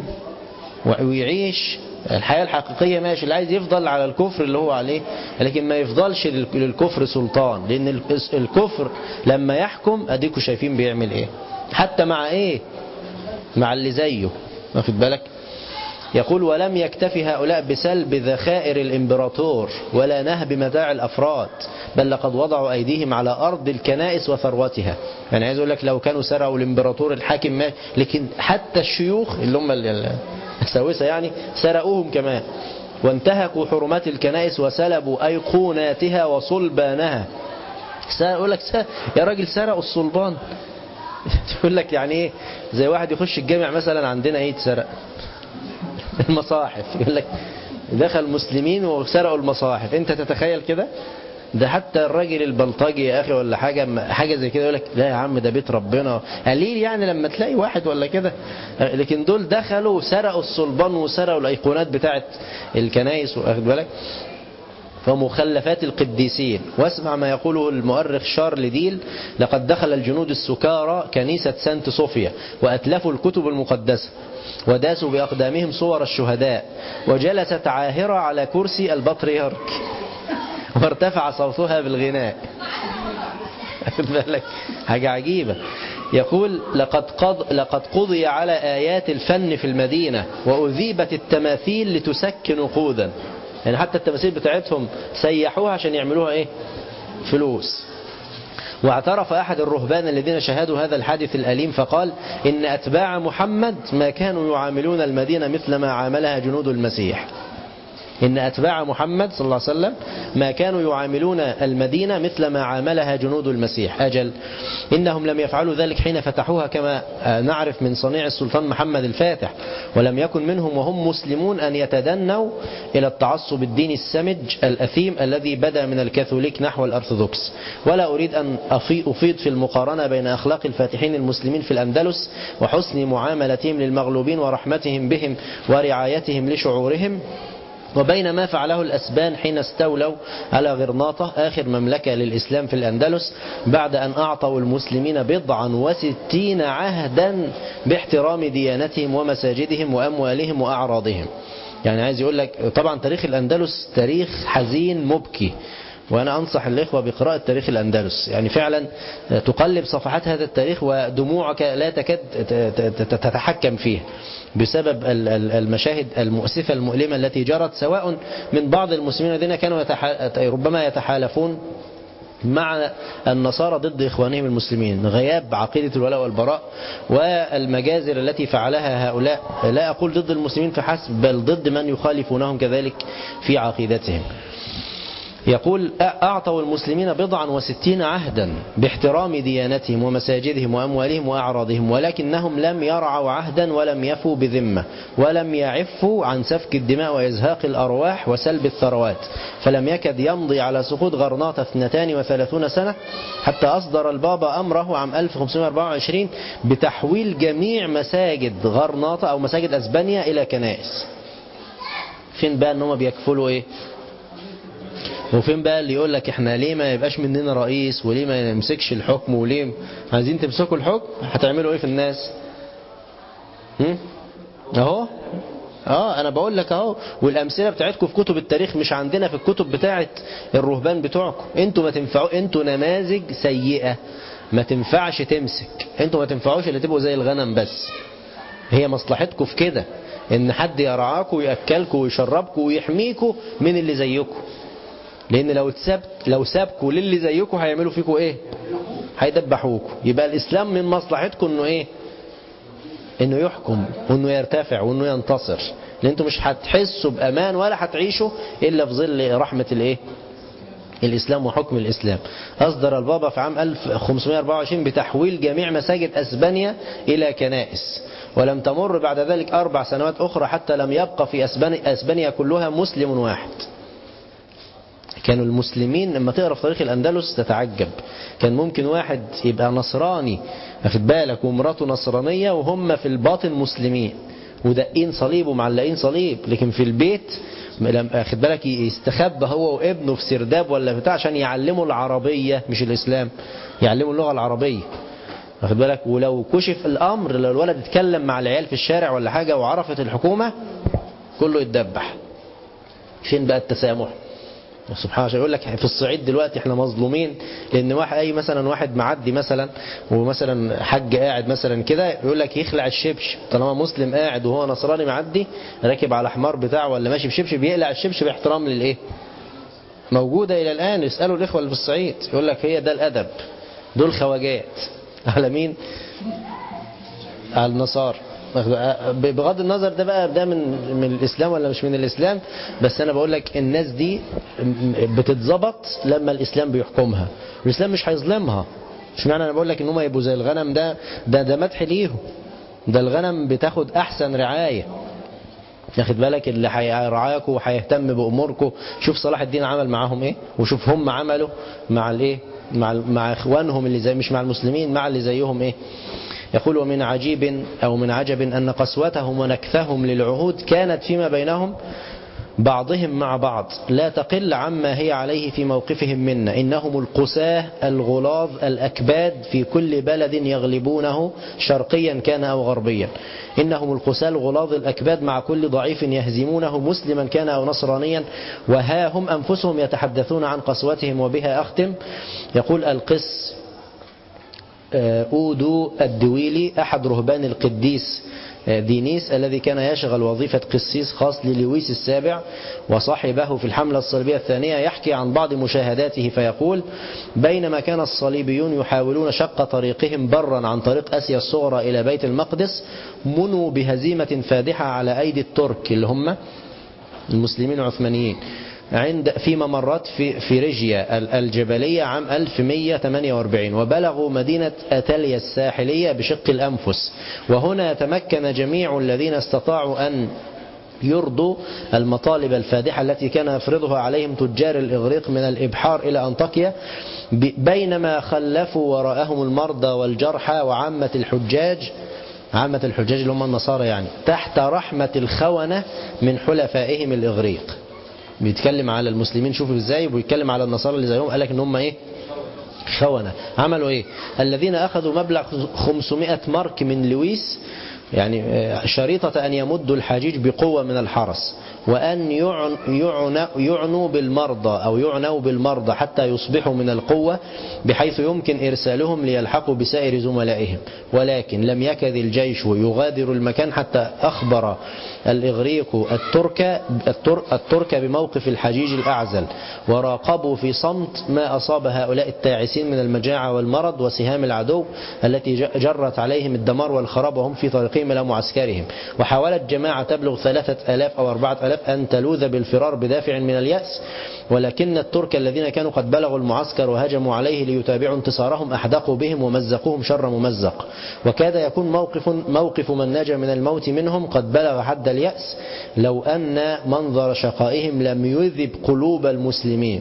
ويعيش الحياة الحقيقية ماشي، اللي عايز يفضل على الكفر اللي هو عليه، لكن ما يفضلش للكفر سلطان، لان الكفر لما يحكم اديكوا شايفين بيعمل ايه، حتى مع ايه؟ مع اللي زيه، واخد بالك؟ يقول ولم يكتفي هؤلاء بسلب ذخائر الإمبراطور ولا نهب متاع الأفراد، بل لقد وضعوا أيديهم على أرض الكنائس وثروتها. يعني عايز أقول لك لو كانوا سرقوا الإمبراطور الحاكم ما، لكن حتى الشيوخ اللي هم السويسة يعني سرقوهم كمان، وانتهكوا حرمات الكنائس وسلبوا أيقوناتها وصلبانها. يقول لك يا راجل سرقوا الصلبان. يقول لك يعني ايه؟ زي واحد يخش الجامع مثلا عندنا ايه يتسرق؟ المصاحف. يقول لك دخل مسلمين وسرقوا المصاحف. انت تتخيل كده؟ ده حتى الراجل البلطجي يا اخي ولا حاجه زي كده يقول لك لا يا عم ده بيت ربنا، قليل يعني لما تلاقي واحد ولا كده. لكن دول دخلوا وسرقوا الصلبان وسرقوا الايقونات بتاعت الكنائس، واخد بالك؟ ومخلفات القديسين. واسمع ما يقوله المؤرخ شارل ديل: لقد دخل الجنود السكارى كنيسة سانت صوفيا وأتلفوا الكتب المقدسة وداسوا بأقدامهم صور الشهداء، وجلست عاهرة على كرسي البطريرك وارتفع صوتها بالغناء. حاجة عجيبة. يقول لقد قضي على آيات الفن في المدينة وأذيبت التماثيل لتسكن نقودا. يعني حتى التماثيل بتاعتهم سيحوها عشان يعملوها ايه؟ فلوس. واعترف أحد الرهبان الذين شاهدوا هذا الحادث الأليم فقال إن أتباع محمد ما كانوا يعاملون المدينة مثل ما عاملها جنود المسيح. إن أتباع محمد صلى الله عليه وسلم ما كانوا يعاملون المدينة مثل ما عاملها جنود المسيح. أجل إنهم لم يفعلوا ذلك حين فتحوها كما نعرف من صنيع السلطان محمد الفاتح، ولم يكن منهم وهم مسلمون أن يتدنوا إلى التعصب الديني السمج الأثيم الذي بدأ من الكاثوليك نحو الأرثوذكس. ولا أريد أن أفيض في المقارنة بين أخلاق الفاتحين المسلمين في الأندلس وحسن معاملتهم للمغلوبين ورحمتهم بهم ورعايتهم لشعورهم وبين ما فعله الأسبان حين استولوا على غرناطة آخر مملكة للإسلام في الأندلس بعد أن أعطوا المسلمين 64 عهدا باحترام ديانتهم ومساجدهم وأموالهم وأعراضهم. يعني عايز يقول لك طبعا تاريخ الأندلس تاريخ حزين مبكي، وأنا أنصح الإخوة بقراءة تاريخ الأندلس، يعني فعلا تقلب صفحات هذا التاريخ ودموعك لا تكاد تتحكم فيها بسبب المشاهد المؤسفة المؤلمة التي جرت، سواء من بعض المسلمين الذين كانوا ربما يتحالفون مع النصارى ضد إخوانهم المسلمين، غياب عقيدة الولاء والبراء والمجازر التي فعلها هؤلاء، لا أقول ضد المسلمين فحسب، بل ضد من يخالفونهم كذلك في عقيدتهم. يقول أعطوا المسلمين 64 عهدا باحترام ديانتهم ومساجدهم وأموالهم وأعراضهم، ولكنهم لم يرعوا عهدا ولم يفوا بذمة ولم يعفوا عن سفك الدماء وإزهاق الأرواح وسلب الثروات، فلم يكد يمضي على سقوط غرناطة 32 سنة حتى أصدر البابا أمره عام 1524 بتحويل جميع مساجد غرناطة أو مساجد أسبانيا إلى كنائس. فين بقى أنهم بيكفلوا إيه؟ وفين بقى اللي يقول لك احنا ليه ما يبقاش مننا رئيس وليه ما نمسكش الحكم وليه عايزين تمسكوا الحكم؟ هتعملوا ايه في الناس؟ اهو انا بقول لك اهو، والامثله بتاعتكم في كتب التاريخ مش عندنا في الكتب بتاعت الرهبان بتوعكم. انتوا ما تنفعوا، انتوا نماذج سيئه ما تنفعش تمسك، انتوا ما تنفعوش اللي تبقوا زي الغنم بس. هي مصلحتكم في كده ان حد يرعاكم ويأكلكم ويشربكم ويحميكم من اللي زيكم، لان لو سابكوا للي زيكم هيعملوا فيكم ايه؟ هيدبحوكم. يبقى الاسلام من مصلحتكم انه ايه؟ انه يحكم وانه يرتفع وانه ينتصر، لان انتوا مش هتحسوا بامان ولا هتعيشوا الا في ظل رحمه الايه؟ الاسلام وحكم الاسلام. اصدر البابا في عام 1524 بتحويل جميع مساجد اسبانيا الى كنائس، ولم تمر بعد ذلك 4 سنوات اخرى حتى لم يبقى في اسبانيا كلها مسلم واحد. كانوا المسلمين لما تقرأ في تاريخ الأندلس تتعجب، كان ممكن واحد يبقى نصراني واخد بالك ومراته نصرانية وهم في الباطن مسلمين ودقين صليب ومعلقين صليب، لكن في البيت واخد بالك يستخبى هو وابنه في سرداب ولا بتاع عشان يعلموا العربية مش الإسلام، يعلموا اللغة العربية واخد بالك. ولو كشف الأمر، لو الولد اتكلم مع العيال في الشارع ولا حاجة وعرفت الحكومة كله يتدبح. فين بقى التسامح؟ سبحان الله. يقول لك في الصعيد دلوقتي احنا مظلومين لان واحد معدي مثلا ومثلا حج قاعد مثلا كده، يقول لك يخلع الشبشب طالما مسلم قاعد وهو نصراني معدي راكب على حمار بتاعه ولا ماشي بشبشب، يقلع الشبشب احترام للايه؟ موجوده الى الان. اسالوا الاخوه اللي في الصعيد يقول لك هي ده الادب. دول خواجات على مين؟ على النصارى. بغض النظر ده بقى ده من الإسلام ولا مش من الإسلام، بس أنا بقول لك الناس دي بتتظبط لما الإسلام بيحكمها، والإسلام مش هيظلمها. مش معنى أنا بقول لك إن هم يبقوا زي الغنم ده مدح ليهم، ده الغنم بتاخد أحسن رعاية ياخد بالك، اللي هيرعاكوا وهيهتم بأموركم. شوف صلاح الدين عمل معاهم إيه، وشوف هم عملوا مع الإيه، مع إخوانهم اللي زي مش مع المسلمين، مع اللي زيهم إيه. يقول ومن عجب أن قسوتهم ونكثهم للعهود كانت فيما بينهم بعضهم مع بعض لا تقل عما هي عليه في موقفهم منا، إنهم القساة الغلاظ الأكباد في كل بلد يغلبونه شرقيا كان أو غربيا، إنهم القساة الغلاظ الأكباد مع كل ضعيف يهزمونه مسلما كان أو نصرانيا، وها هم أنفسهم يتحدثون عن قسوتهم. وبها أختم. يقول القس أودو الدويلي أحد رهبان القديس دينيس الذي كان يشغل وظيفة قسيس خاص للويس السابع وصاحبه في الحملة الصليبية الثانية، يحكي عن بعض مشاهداته فيقول بينما كان الصليبيون يحاولون شق طريقهم برا عن طريق آسيا الصغرى إلى بيت المقدس منوا بهزيمة فادحة على أيدي الترك اللي هم المسلمين العثمانيين في ممرات في ريجيا الجبلية عام 1148، وبلغوا مدينة أتاليا الساحلية بشق الأنفس، وهنا تمكن جميع الذين استطاعوا أن يرضوا المطالب الفادحة التي كان يفرضها عليهم تجار الإغريق من الإبحار إلى أنطاكيا، بينما خلفوا وراءهم المرضى والجرحى وعامة الحجاج اللي هم النصارى يعني تحت رحمة الخونة من حلفائهم الإغريق. بيتكلم على المسلمين شوفوا ازاي، وبيتكلم على النصارى اللي زيهم قال لك ان هم ايه؟ خونة. عملوا ايه؟ الذين اخذوا مبلغ 500 مارك من لويس يعني شريطة أن يمدوا الحجيج بقوة من الحرس، وأن يعنوا بالمرضى أو يعنوا بالمرضى حتى يصبحوا من القوة بحيث يمكن إرسالهم ليلحقوا بسائر زملائهم. ولكن لم يكد الجيش يغادر المكان حتى أخبر الإغريق الترك بموقف الحجيج الأعزل، وراقبوا في صمت ما أصاب هؤلاء التاعسين من المجاعة والمرض وسهام العدو التي جرت عليهم الدمار والخراب وهم في طريقهم إلى معسكرهم. وحاولت جماعة تبلغ 3000 أو 4000 أن تلوذ بالفرار بدافع من اليأس، ولكن الترك الذين كانوا قد بلغوا المعسكر وهجموا عليه ليتابعوا انتصارهم أحدقوا بهم ومزقوهم شر ممزق، وكاد يكون موقف من نجا من الموت منهم قد بلغ حد اليأس لو أن منظر شقائهم لم يذب قلوب المسلمين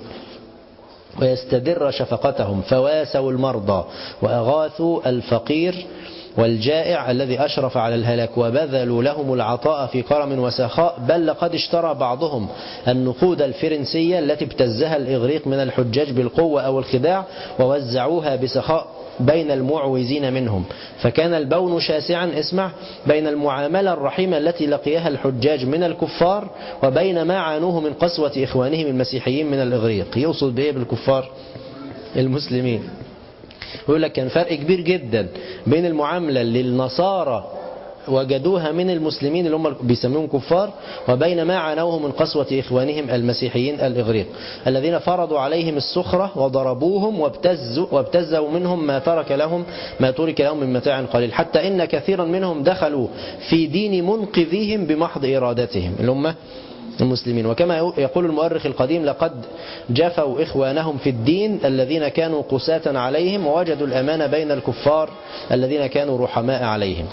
ويستدر شفقتهم، فواسوا المرضى وأغاثوا الفقير والجائع الذي أشرف على الهلاك، وبذلوا لهم العطاء في كرم وسخاء، بل لقد اشترى بعضهم النقود الفرنسية التي ابتزها الإغريق من الحجاج بالقوة أو الخداع ووزعوها بسخاء بين المعوزين منهم. فكان البون شاسعا، اسمع، بين المعاملة الرحيمة التي لقيها الحجاج من الكفار وبين ما عانوه من قسوة إخوانهم المسيحيين من الإغريق. يوصل بإيه بالكفار؟ المسلمين. يقول لك كان فرق كبير جدا بين المعاملة للنصارى وجدوها من المسلمين اللي هم بيسميهم كفار، وبين ما عانوه من قسوة إخوانهم المسيحيين الإغريق الذين فرضوا عليهم السخرة وضربوهم وابتزوا منهم ما ترك لهم من متاع قليل، حتى إن كثيرا منهم دخلوا في دين منقذيهم بمحض إرادتهم اللي هم المسلمين. وكما يقول المؤرخ القديم: لقد جفوا إخوانهم في الدين الذين كانوا قساة عليهم، ووجدوا الأمان بين الكفار الذين كانوا رحماء عليهم.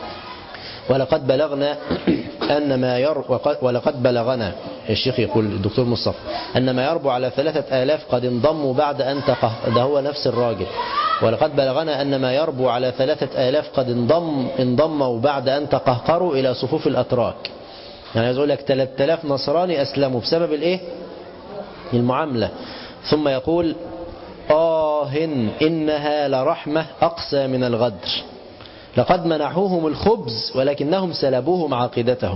ولقد بلغنا الشيخ يقول الدكتور مصطفى أن ما يربو على 3000 قد انضموا بعد أن ده هو نفس الراجل. ولقد بلغنا أن ما يربو على 3000 قد انضموا بعد أن تقهقروا إلى صفوف الأتراك. يعني عايز أقول لك 3000 نصراني أسلموا بسبب الإيه؟ المعاملة. ثم يقول: إنها لرحمة أقسى من الغدر، لقد منحوهم الخبز ولكنهم سلبوهم عقيدتهم.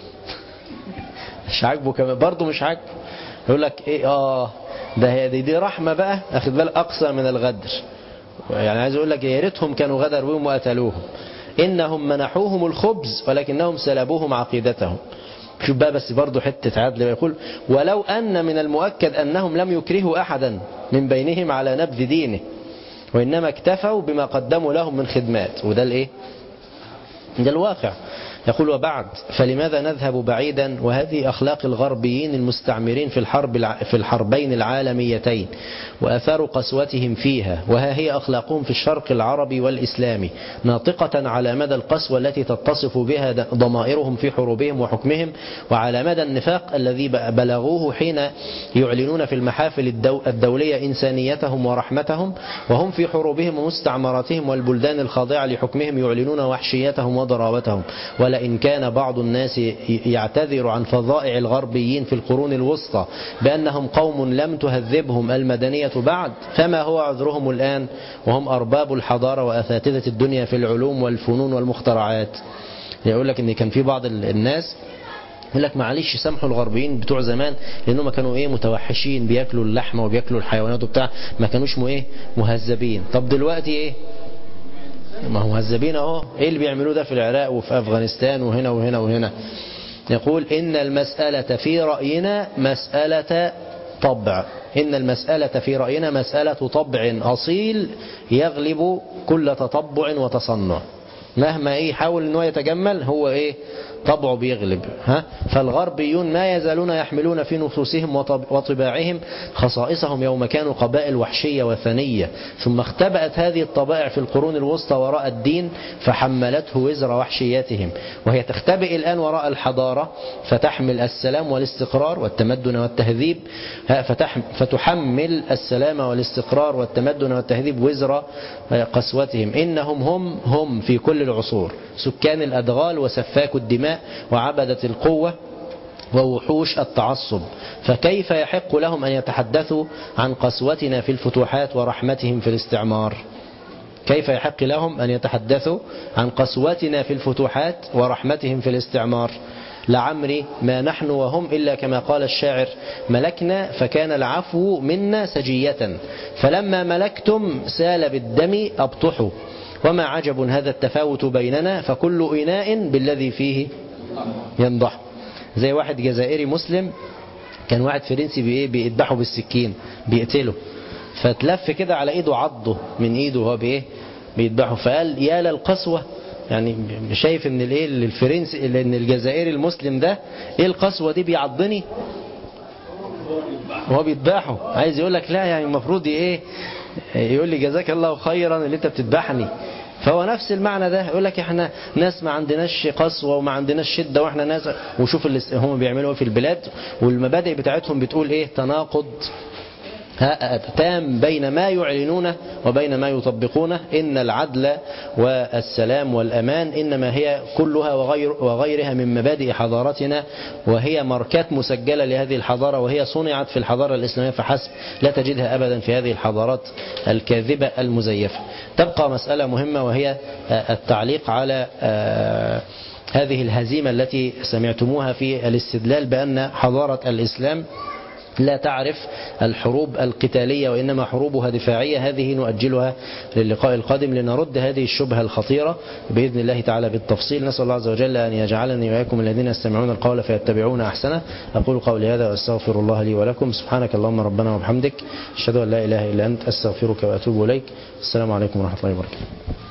مش عاجبه كمان برضه، مش عاجبه. يقول لك إيه؟ دي رحمة بقى، أخذ بالك، أقسى من الغدر. يعني عايز أقول لك يا ريتهم كانوا غدروا بهم وقتلوهم. إنهم منحوهم الخبز ولكنهم سلبوهم عقيدتهم. شوف بقى بس برضه حتة عدل، يقول: ولو أن من المؤكد أنهم لم يكرهوا أحدا من بينهم على نبذ دينه، وإنما اكتفوا بما قدموا لهم من خدمات. وده الإيه؟ ده الواقع. يقول: وبعد فلماذا نذهب بعيدا وهذه أخلاق الغربيين المستعمرين في الحربين العالميتين وأثار قسوتهم فيها، وها هي أخلاقهم في الشرق العربي والإسلامي ناطقة على مدى القسوة التي تتصف بها ضمائرهم في حروبهم وحكمهم، وعلى مدى النفاق الذي بلغوه حين يعلنون في المحافل الدولية إنسانيتهم ورحمتهم، وهم في حروبهم ومستعمراتهم والبلدان الخاضعة لحكمهم يعلنون وحشيتهم وضراوتهم. ولئن كان بعض الناس يعتذر عن فظائع الغربيين في القرون الوسطى بأنهم قوم لم تهذبهم المدنية بعد، فما هو عذرهم الآن وهم أرباب الحضارة وأساتذة الدنيا في العلوم والفنون والمخترعات؟ يقول لك إن كان في بعض الناس يقول لك معلش سامحوا الغربيين بتوع زمان لأنهم كانوا متوحشين، بياكلوا اللحمة وبياكلوا الحيوانات وبتاع، ما كانوش مهذبين. طب دلوقتي ما هو مهذبين اهو. ايه اللي بيعملوه ده في العراق وفي افغانستان وهنا وهنا وهنا؟ يقول: إن المسألة في رأينا مسألة طبع، إن المسألة في رأينا مسألة طبع أصيل يغلب كل تطبع وتصنع. مهما يحاول انه يتجمل، هو طبعه بيغلب. فالغربيون ما يزالون يحملون في نفوسهم وطباعهم خصائصهم يوم كانوا قبائل وحشية وثنية، ثم اختبأت هذه الطبائع في القرون الوسطى وراء الدين فحملته وزر وحشياتهم، وهي تختبئ الآن وراء الحضارة فتحمل السلام والاستقرار والتمدن والتهذيب، فتحمل السلام والاستقرار والتمدن والتهذيب وزر قسوتهم. إنهم هم في كل العصور سكان الأدغال وسفاك الدماء وعبدة القوة ووحوش التعصب، فكيف يحق لهم أن يتحدثوا عن قسوتنا في الفتوحات ورحمتهم في الاستعمار؟ كيف يحق لهم أن يتحدثوا عن قسوتنا في الفتوحات ورحمتهم في الاستعمار؟ لعمري ما نحن وهم إلا كما قال الشاعر: ملكنا فكان العفو منا سجية، فلما ملكتم سال بالدم أبطحوا، وما عجب هذا التفاوت بيننا، فكل إناء بالذي فيه ينضح. زي واحد جزائري مسلم كان واحد فرنسي بيذبحه بالسكين، بيقتله، فتلف كده على ايده، عضه من ايده وهو بيذبحه، فقال: يا للقسوة. يعني شايف ان الفرنسي، ان الجزائري المسلم ده ايه القسوة دي، بيعضني وهو بيذبحه. عايز يقول لك لا، يعني المفروض يقول لي جزاك الله خيرا اللي انت بتذبحني. فهو نفس المعنى ده، يقول لك احنا ناس ما عندناش قسوة وما عندناش شدة، واحنا ناس. وشوف اللي هم بيعملوا في البلاد، والمبادئ بتاعتهم بتقول ايه؟ تناقض تام بين ما يعلنونه وبين ما يطبقونه. إن العدل والسلام والأمان إنما هي كلها وغيرها من مبادئ حضارتنا، وهي ماركات مسجلة لهذه الحضارة، وهي صنعت في الحضارة الإسلامية فحسب، لا تجدها أبدا في هذه الحضارات الكاذبة المزيفة. تبقى مسألة مهمة، وهي التعليق على هذه الهزيمة التي سمعتموها في الاستدلال بأن حضارة الإسلام لا تعرف الحروب القتالية وإنما حروبها دفاعية. هذه نؤجلها للقاء القادم لنرد هذه الشبهة الخطيرة بإذن الله تعالى بالتفصيل. نسأل الله عز وجل أن يجعلني وإياكم الذين يستمعون القول فيتبعون أحسنه. أقول قولي هذا وأستغفر الله لي ولكم. سبحانك اللهم ربنا وبحمدك، أشهد أن لا إله إلا أنت، أستغفرك وأتوب إليك. السلام عليكم ورحمة الله وبركاته.